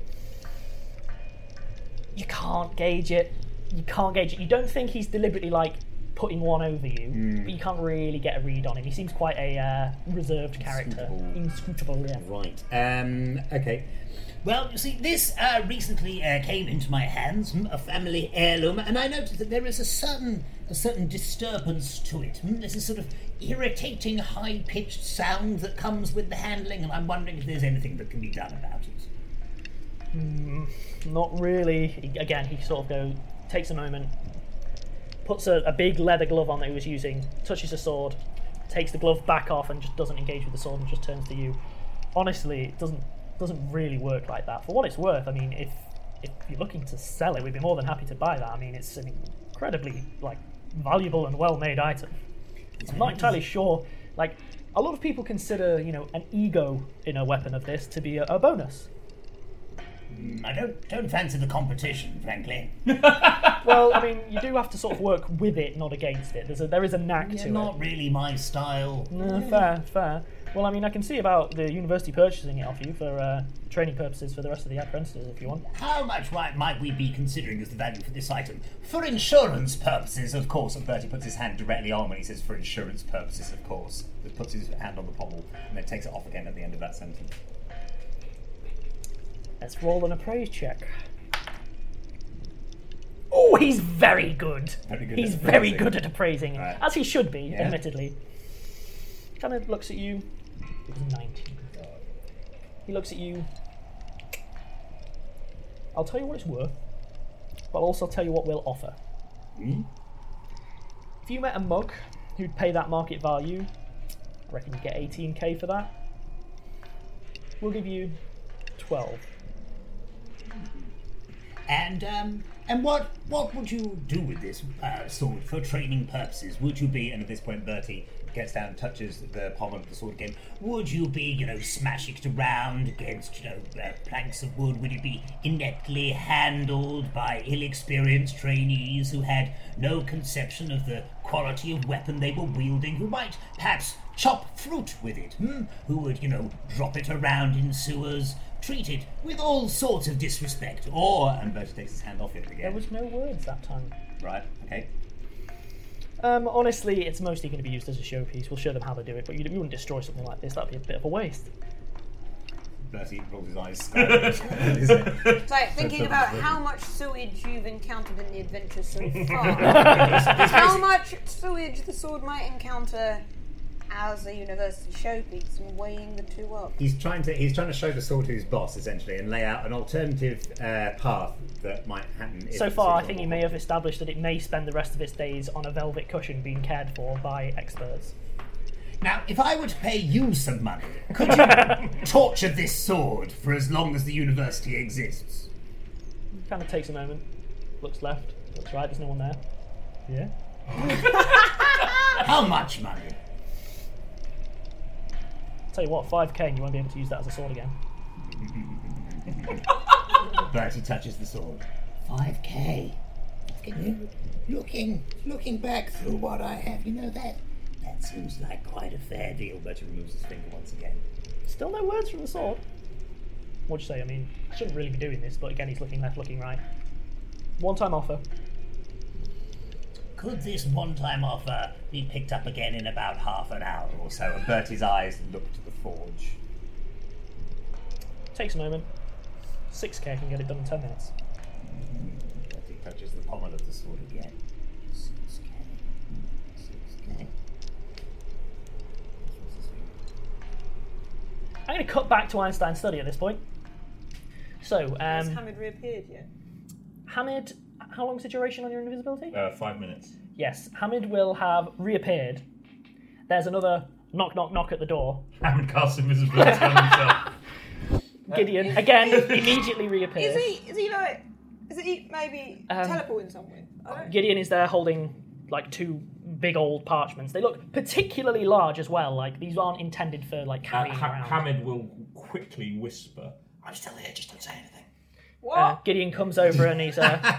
F: You can't gauge it. You can't gauge it. You don't think he's deliberately like putting one over you,
G: Mm.
F: but you can't really get a read on him. He seems quite a uh, reserved character. Inscrutable, yeah.
G: Right. Um. Okay. Well, you see, this uh, recently uh, came into my hands, mm, a family heirloom, and I noticed that there is a certain a certain disturbance to it. Mm, There's a sort of irritating, high-pitched sound that comes with the handling, and I'm wondering if there's anything that can be done about it.
F: Mm, not really. He, again, he sort of go takes a moment, puts a, a big leather glove on that he was using, touches a sword, takes the glove back off, and just doesn't engage with the sword and just turns to you. Honestly, it doesn't doesn't really work like that. For what it's worth, I mean, if if you're looking to sell it, we'd be more than happy to buy that. I mean, it's an incredibly like valuable and well-made item. I'm not entirely sure. Like, a lot of people consider, you know, an ego in a weapon of this to be a, a bonus.
G: Mm, I don't don't fancy the competition, frankly.
F: Well, I mean, you do have to sort of work with it, not against it. There's a, there is a knack
G: Yeah,
F: to
G: not
F: it.
G: really my style.
F: No, fair, fair. Well, I mean, I can see about the university purchasing it off you for uh, training purposes for the rest of the apprentices, if you want.
G: How much might, might we be considering as the value for this item? For insurance purposes, of course. And Bertie puts his hand directly on when he says for insurance purposes, of course. He puts his hand on the pommel and then takes it off again at the end of that sentence.
F: Let's roll an appraise check. Oh, he's very good.
G: Very good
F: he's
G: at
F: very
G: appraising.
F: good at appraising,
G: Right.
F: as he should be,
G: Yeah.
F: admittedly. Kind of looks at you. It was nineteen. He looks at you. I'll tell you what it's worth, but I'll also tell you what we'll offer.
G: Hmm?
F: If you met a mug who'd pay that market value, I reckon you'd get eighteen k for that. We'll give you twelve.
G: And um, and what what would you do with this uh, sword for training purposes? Would you be, and at this point Bertie gets down and touches the pommel of the sword again, would you be, you know, smashing it around against, you know, uh, planks of wood? Would it be ineptly handled by ill-experienced trainees who had no conception of the quality of weapon they were wielding, who might perhaps chop fruit with it, hmm? Who would, you know, drop it around in sewers, treat it with all sorts of disrespect, or, and Bertie takes his hand off it again.
F: There was no words that time.
G: Right, okay.
F: Um, honestly, it's mostly going to be used as a showpiece. We'll show them how to do it, but you, you wouldn't destroy something like this. That'd be a bit of a waste.
G: Bertie rolls his eyes skyward.
H: It's like thinking about how much sewage you've encountered in the adventure so far. How much sewage the sword might encounter as a university showpiece, and weighing the two up.
G: He's trying to he's trying to show the sword to his boss, essentially, and lay out an alternative uh, path that might happen. if
F: So
G: the
F: far,
G: sword
F: I
G: was
F: think
G: more
F: you may have established that it may spend the rest of its days on a velvet cushion being cared for by experts.
G: Now, if I were to pay you some money, could you torture this sword for as long as the university exists?
F: Kind of takes a moment, looks left, looks right, there's no one there. Yeah?
G: How much money?
F: Tell you what, five k and you won't be able to use that as a sword again.
G: Bertie touches the sword. five k. Looking, looking back through what I have, you know, that that seems like quite a fair deal. Bertie removes his finger once again.
F: Still no words from the sword. What'd you say? I mean, I shouldn't really be doing this, but again, he's looking left, looking right. One-time offer.
G: Could this one-time offer be picked up again in about half an hour or so? And Bertie's eyes look to the forge.
F: Takes a moment. six k can get it done in ten minutes.
G: Bertie touches the pommel of the sword again. six k. six k.
F: I'm going to cut back to Einstein's study at this point. So,
H: Has
F: um,
H: Hamid reappeared yet?
F: Hamid, how long's the duration on your invisibility?
J: Uh, five minutes.
F: Yes, Hamid will have reappeared. There's another knock, knock, knock at the door.
J: Hamid casts invisibility on himself.
F: Gideon, again, immediately reappears.
H: Is he? Is he like? Is he maybe
F: Um,
H: teleporting somewhere? I don't.
F: Gideon is there holding like two big old parchments. They look particularly large as well. Like these aren't intended for like
J: Uh,
F: carrying
J: ha-
F: around.
J: Hamid will quickly whisper, "I'm still here, just don't say anything."
H: What?
F: Uh, Gideon comes over and he's uh,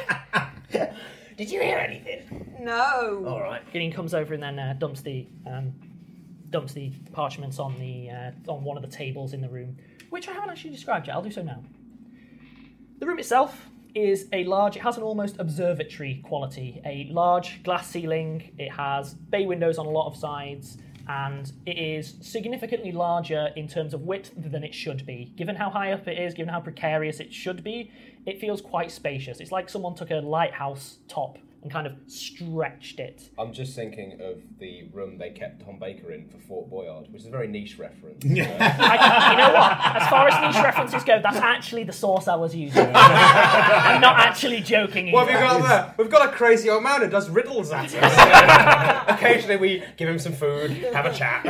G: Did you hear anything?
H: No.
G: All right.
F: Gideon comes over and then uh, dumps the um, dumps the parchments on the uh, on one of the tables in the room, which I haven't actually described yet. I'll do so now. The room itself is a large. It has an almost observatory quality. A large glass ceiling. It has bay windows on a lot of sides, and it is significantly larger in terms of width than it should be. Given how high up it is, given how precarious it should be, it feels quite spacious. It's like someone took a lighthouse top and kind of stretched it.
K: I'm just thinking of the room they kept Tom Baker in for Fort Boyard, which is a very niche reference.
F: I, you know what? As far as niche references go, that's actually the source I was using. I'm not actually joking.
K: What have you
F: either.
K: got there? We've got a crazy old man who does riddles at us. Occasionally we give him some food, have a chat.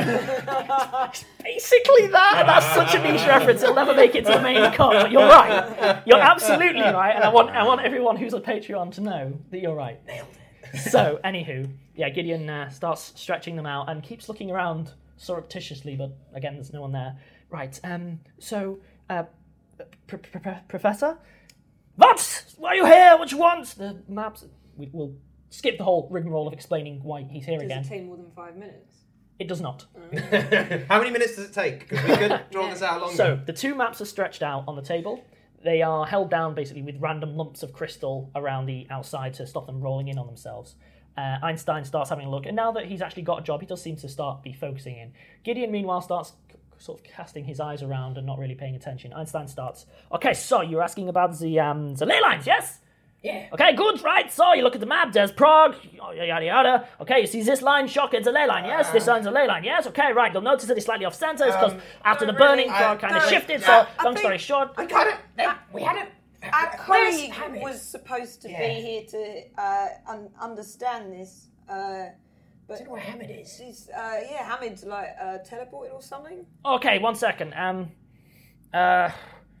F: Basically that. That's such a niche reference. It'll never make it to the main cut. But you're right. You're absolutely right. And I want I want everyone who's on Patreon to know that you're right. Nailed it. So, anywho, yeah, Gideon uh, starts stretching them out and keeps looking around surreptitiously, but again, there's no one there. Right. Um. So, uh, pr- pr- pr- Professor, what? Why are you here? What you want? The maps. We, we'll skip the whole rigmarole of explaining why he's here
H: Does
F: again.
H: it take more than five minutes?
F: It does not.
K: How many minutes does it take? Because we could draw this out longer.
F: So, the two maps are stretched out on the table. They are held down basically with random lumps of crystal around the outside to stop them rolling in on themselves. Uh, Einstein starts having a look, and now that he's actually got a job, he does seem to start be focusing in. Gideon, meanwhile, starts c- sort of casting his eyes around and not really paying attention. Einstein starts, okay, so you're asking about the, um, the ley lines, yes?
I: Yeah.
F: Okay, good, right, so you look at the map, there's Prague, yada yada yada. Okay, you see this line, shock, it's a ley line, yes? This line's a ley line, yes? Okay, right, you'll notice that it's slightly off-center, it's because
I: Um,
F: after the
I: really,
F: burning,
I: I-
F: Prague kind of
I: no,
F: shifted,
I: yeah,
F: so,
I: I
F: long
I: think-
F: story short...
I: We got it. No, we had it.
H: Our
I: Where's
H: colleague
I: Hamid?
H: was supposed to
I: Yeah.
H: be here to uh, un- understand this, uh, but...
I: I don't know where Hamid is.
H: He's, uh, yeah, Hamid's like uh, teleported or something.
F: Okay, one second, um... Uh...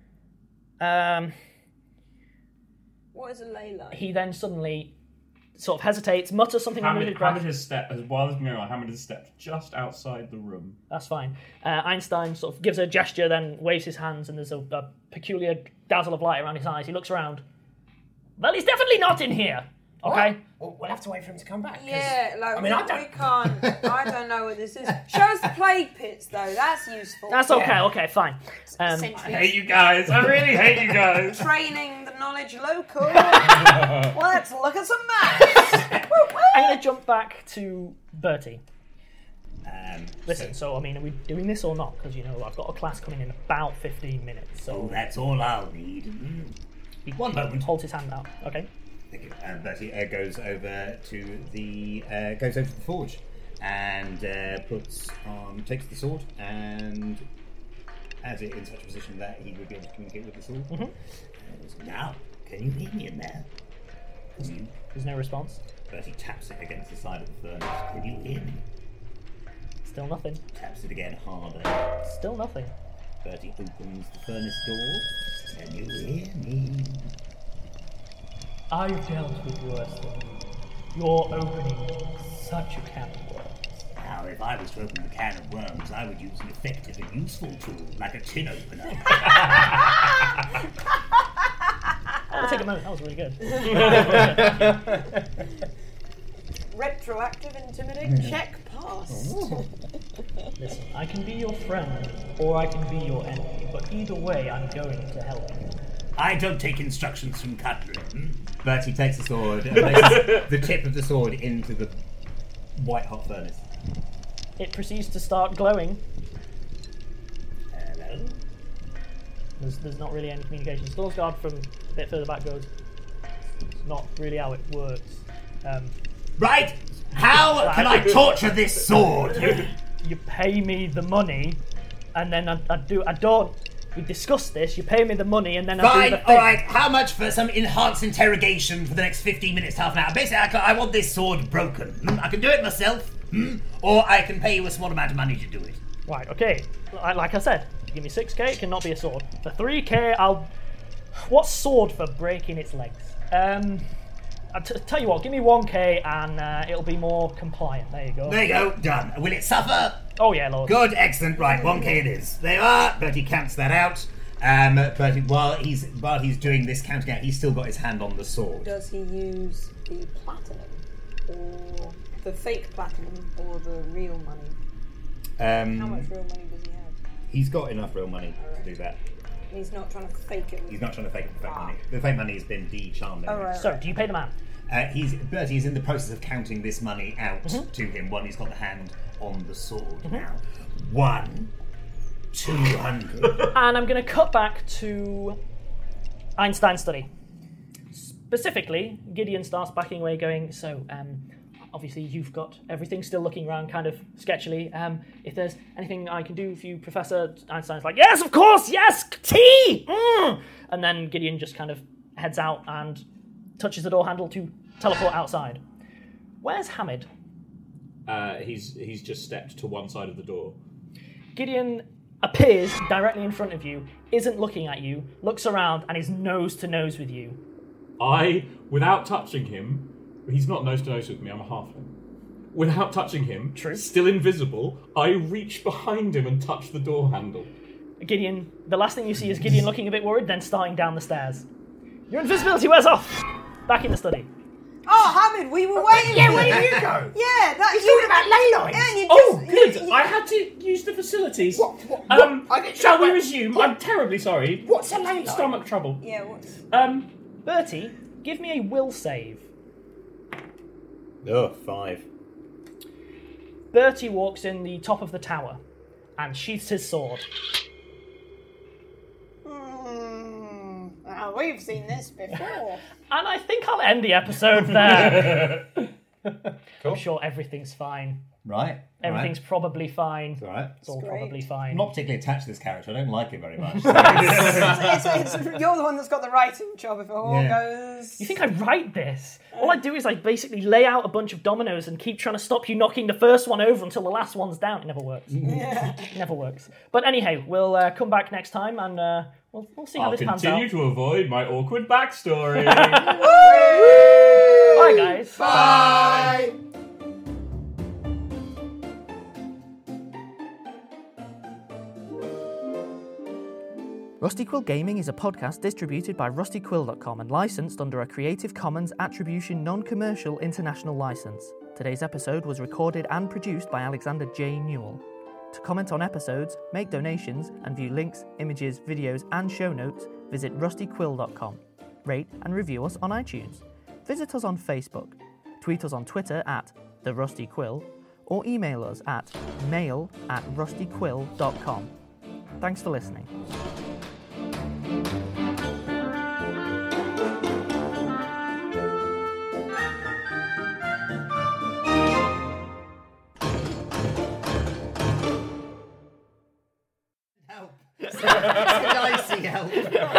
F: Um...
H: What is a ley line?
F: He then suddenly sort of hesitates, mutters something under his
J: Hamid,
F: breath.
J: Hamid has stepped, as wild as Miro, Hamid has stepped just outside the room.
F: That's fine. Uh, Einstein sort of gives a gesture, then waves his hands, and there's a, a peculiar dazzle of light around his eyes. He looks around. Well, he's definitely not in here. Okay.
I: Well, we'll have to wait for him to come back. 'cause-
H: Yeah, like,
I: I mean,
H: we,
I: I don't.
H: we can't... I don't know what this is. Show us the plague pits, though. That's useful.
F: That's okay. Okay, fine. Um,
H: Essentially,
J: I hate you guys. I really hate you guys.
H: training the knowledge local. Let's look at some maps.
F: I'm going to jump back to Bertie.
G: Um,
F: Listen, so, I mean, are we doing this or not? Because, you know, I've got a class coming in about fifteen minutes. So
G: Oh, that's all I'll need. Mm.
F: he
G: One moment.
F: holds his hand out. Okay.
G: Thank you. And Bertie uh, goes over to the uh, goes over to the forge and uh, puts um, takes the sword and has it in such a position that he would be able to communicate with the sword.
F: Mm-hmm.
G: And now, can you hear me in there? Can you?
F: There's no response.
G: Bertie taps it against the side of the furnace. Can you hear me?
F: Still nothing.
G: Taps it again harder.
F: Still nothing.
G: Bertie opens the furnace door. Can you hear me?
F: I've dealt with worse things. You're opening such a can of worms.
G: Now, if I was to open a can of worms, I would use an effective and useful tool, like a tin opener.
F: I'll take a moment. That was really good.
H: Retroactive intimidate check passed.
F: Listen, I can be your friend, or I can be your enemy, but either way, I'm going to help you.
G: I don't take instructions from Cutlery. Hmm? Bertie takes the sword and places the tip of the sword into the white hot furnace.
F: It proceeds to start glowing.
G: Hello?
F: There's, there's not really any communication. Skarsgård from a bit further back goes, it's not really how it works. Um,
G: Right! How can I torture this sword?
F: You, you pay me the money, and then I, I do. I don't. We discussed this. You pay me the money, and then I do
G: Fine,
F: the thing.
G: alright, how much for some enhanced interrogation for the next fifteen minutes, half an hour? Basically, I, ca- I want this sword broken. Hmm? I can do it myself, hmm? Or I can pay you a small amount of money to do it.
F: Right. Okay. Like, like I said, you give me six k, it cannot be a sword. For three k, I'll. What sword for breaking its legs? Um. I t- tell you what, give me one k and uh, it'll be more compliant. There you go.
G: There you go, done. Will it suffer?
F: Oh yeah, Lord.
G: Good, excellent. Right, one k it is. There you are. Bertie counts that out. Um, Bertie, while he's while he's doing this counting out, he's still got his hand on the sword.
H: Does he use the platinum, or the fake platinum, or the real money?
G: Um,
H: How much real money does he have?
G: He's got enough real money to do that.
H: He's not trying to fake it.
G: He's not trying to fake the fake money. The fake money has been de-charmed.
H: Oh, right.
F: So, do you pay the man?
G: Uh, he's Bertie is in the process of counting this money out
F: Mhm.
G: to him while he's got the hand on the sword now. One, two hundred.
F: And I'm going to cut back to Einstein's study. Specifically, Gideon starts backing away, going, so, um, obviously you've got everything still looking around kind of sketchily. Um, if there's anything I can do for you, Professor, Einstein's like, yes, of course, yes, tea! Mm! And then Gideon just kind of heads out and touches the door handle to teleport outside. Where's Hamid?
J: Uh, he's he's just stepped to one side of the door.
F: Gideon appears directly in front of you, isn't looking at you, looks around, and is nose to nose with you.
J: I, without touching him, he's not nose to nose with me, I'm a halfling. Without touching him, True. still invisible, I reach behind him and touch the door handle.
F: Gideon, the last thing you see is Gideon looking a bit worried, then starting down the stairs. Your invisibility wears off! Back in the study.
H: Oh, Hamid, we were waiting
I: yeah,
H: for
I: where
H: you.
I: did you go?
H: Yeah, that
I: He's talking about ley lines.
H: Yeah, and you
I: Oh,
H: just,
I: good.
J: did. I had to use the facilities. What? what, um, what? I, shall we resume? What? I'm terribly sorry.
I: What's a ley line?
F: Stomach trouble.
H: Yeah, what's...
F: Um, Bertie, give me a will save.
G: Oh, five.
F: Bertie walks in the top of the tower and sheaths his sword.
H: Mm, oh, we've seen this before.
F: And I think I'll end the episode there. Cool. I'm sure everything's fine.
G: Right.
F: Everything's
G: right.
F: probably fine.
G: It's all right.
F: It's all
H: Great.
F: probably fine.
G: I'm not particularly attached to this character. I don't like it very much.
H: it's, it's, it's, you're the one that's got the writing job if it all
G: Yeah.
H: goes...
F: You think I write this? All I do is I basically lay out a bunch of dominoes and keep trying to stop you knocking the first one over until the last one's down. It never works.
H: Yeah.
F: It never works. But anyhow, we'll uh, come back next time and uh, we'll, we'll see how
J: I'll
F: this pans out.
J: continue to avoid my awkward backstory.
F: Bye, guys.
I: Bye.
N: Rusty Quill Gaming is a podcast distributed by rusty quill dot com and licensed under a Creative Commons Attribution Non-Commercial International License. Today's episode was recorded and produced by Alexander J. Newell. To comment on episodes, make donations, and view links, images, videos, and show notes, visit rusty quill dot com. Rate and review us on iTunes. Visit us on Facebook. Tweet us on Twitter at The Rusty Quill, or email us at mail at rusty quill dot com. Thanks for listening.
G: Help. Dicey help.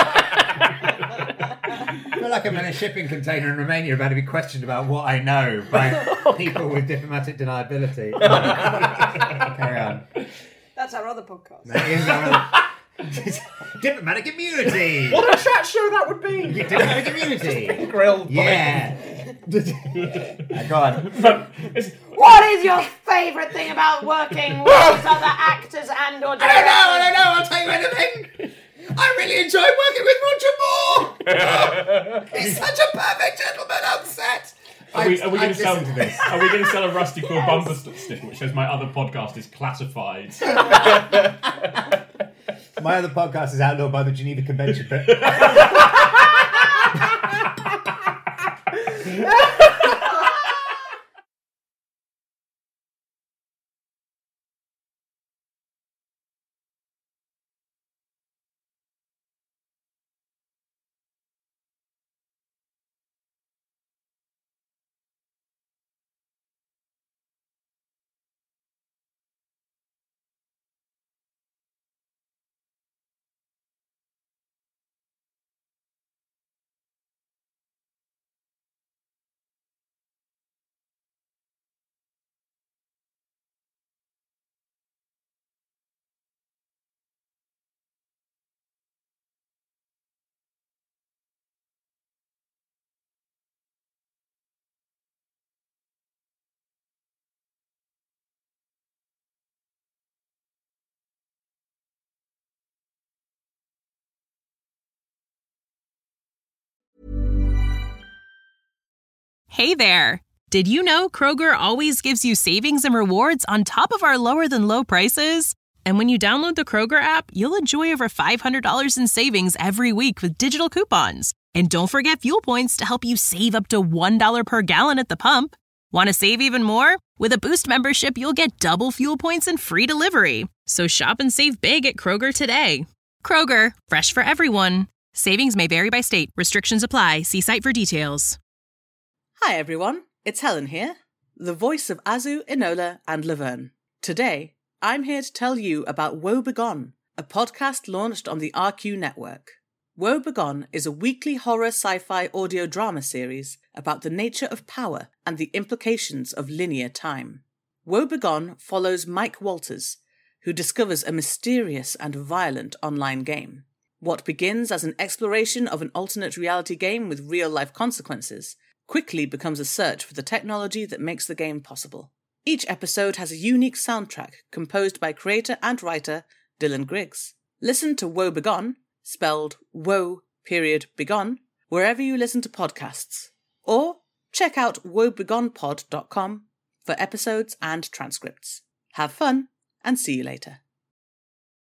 G: I feel like I'm in a shipping container in Romania about to be questioned about what I know by
F: Oh,
G: people with diplomatic deniability. Carry on.
H: That's our other podcast.
G: That is our other... Diplomatic immunity.
K: What a chat show that would be.
G: Diplomatic immunity.
K: Just being grilled. by-
G: Yeah. uh, go on.
H: What is your favourite thing about working with these other actors and or
G: I don't know. I don't know. I'll tell you anything. I really enjoy working with Roger Moore. He's such a perfect gentleman on set.
J: Are we, are we
G: I-
J: going to
G: I
J: sell?
G: listen to this.
J: Are we going to sell a Rusty Quill bumper st- sticker which says my other podcast is classified?
G: My other podcast is outlawed by the Geneva Convention, but
O: Hey there! Did you know Kroger always gives you savings and rewards on top of our lower-than-low prices? And when you download the Kroger app, you'll enjoy over five hundred dollars in savings every week with digital coupons. And don't forget fuel points to help you save up to one dollar per gallon at the pump. Want to save even more? With a Boost membership, you'll get double fuel points and free delivery. So shop and save big at Kroger today. Kroger, fresh for everyone. Savings may vary by state. Restrictions apply. See site for details.
D: Hi everyone, it's Helen here, the voice of Azu, Enola and Laverne. Today, I'm here to tell you about Woe Begone, a podcast launched on the R Q network. Woe Begone is a weekly horror sci-fi audio drama series about the nature of power and the implications of linear time. Woe Begone follows Mike Walters, who discovers a mysterious and violent online game. What begins as an exploration of an alternate reality game with real-life consequences quickly becomes a search for the technology that makes the game possible. Each episode has a unique soundtrack composed by creator and writer Dylan Griggs. Listen to Woe Begone, spelled Woe period Begone, wherever you listen to podcasts. Or check out woe begone pod dot com for episodes and transcripts. Have fun, and see you later.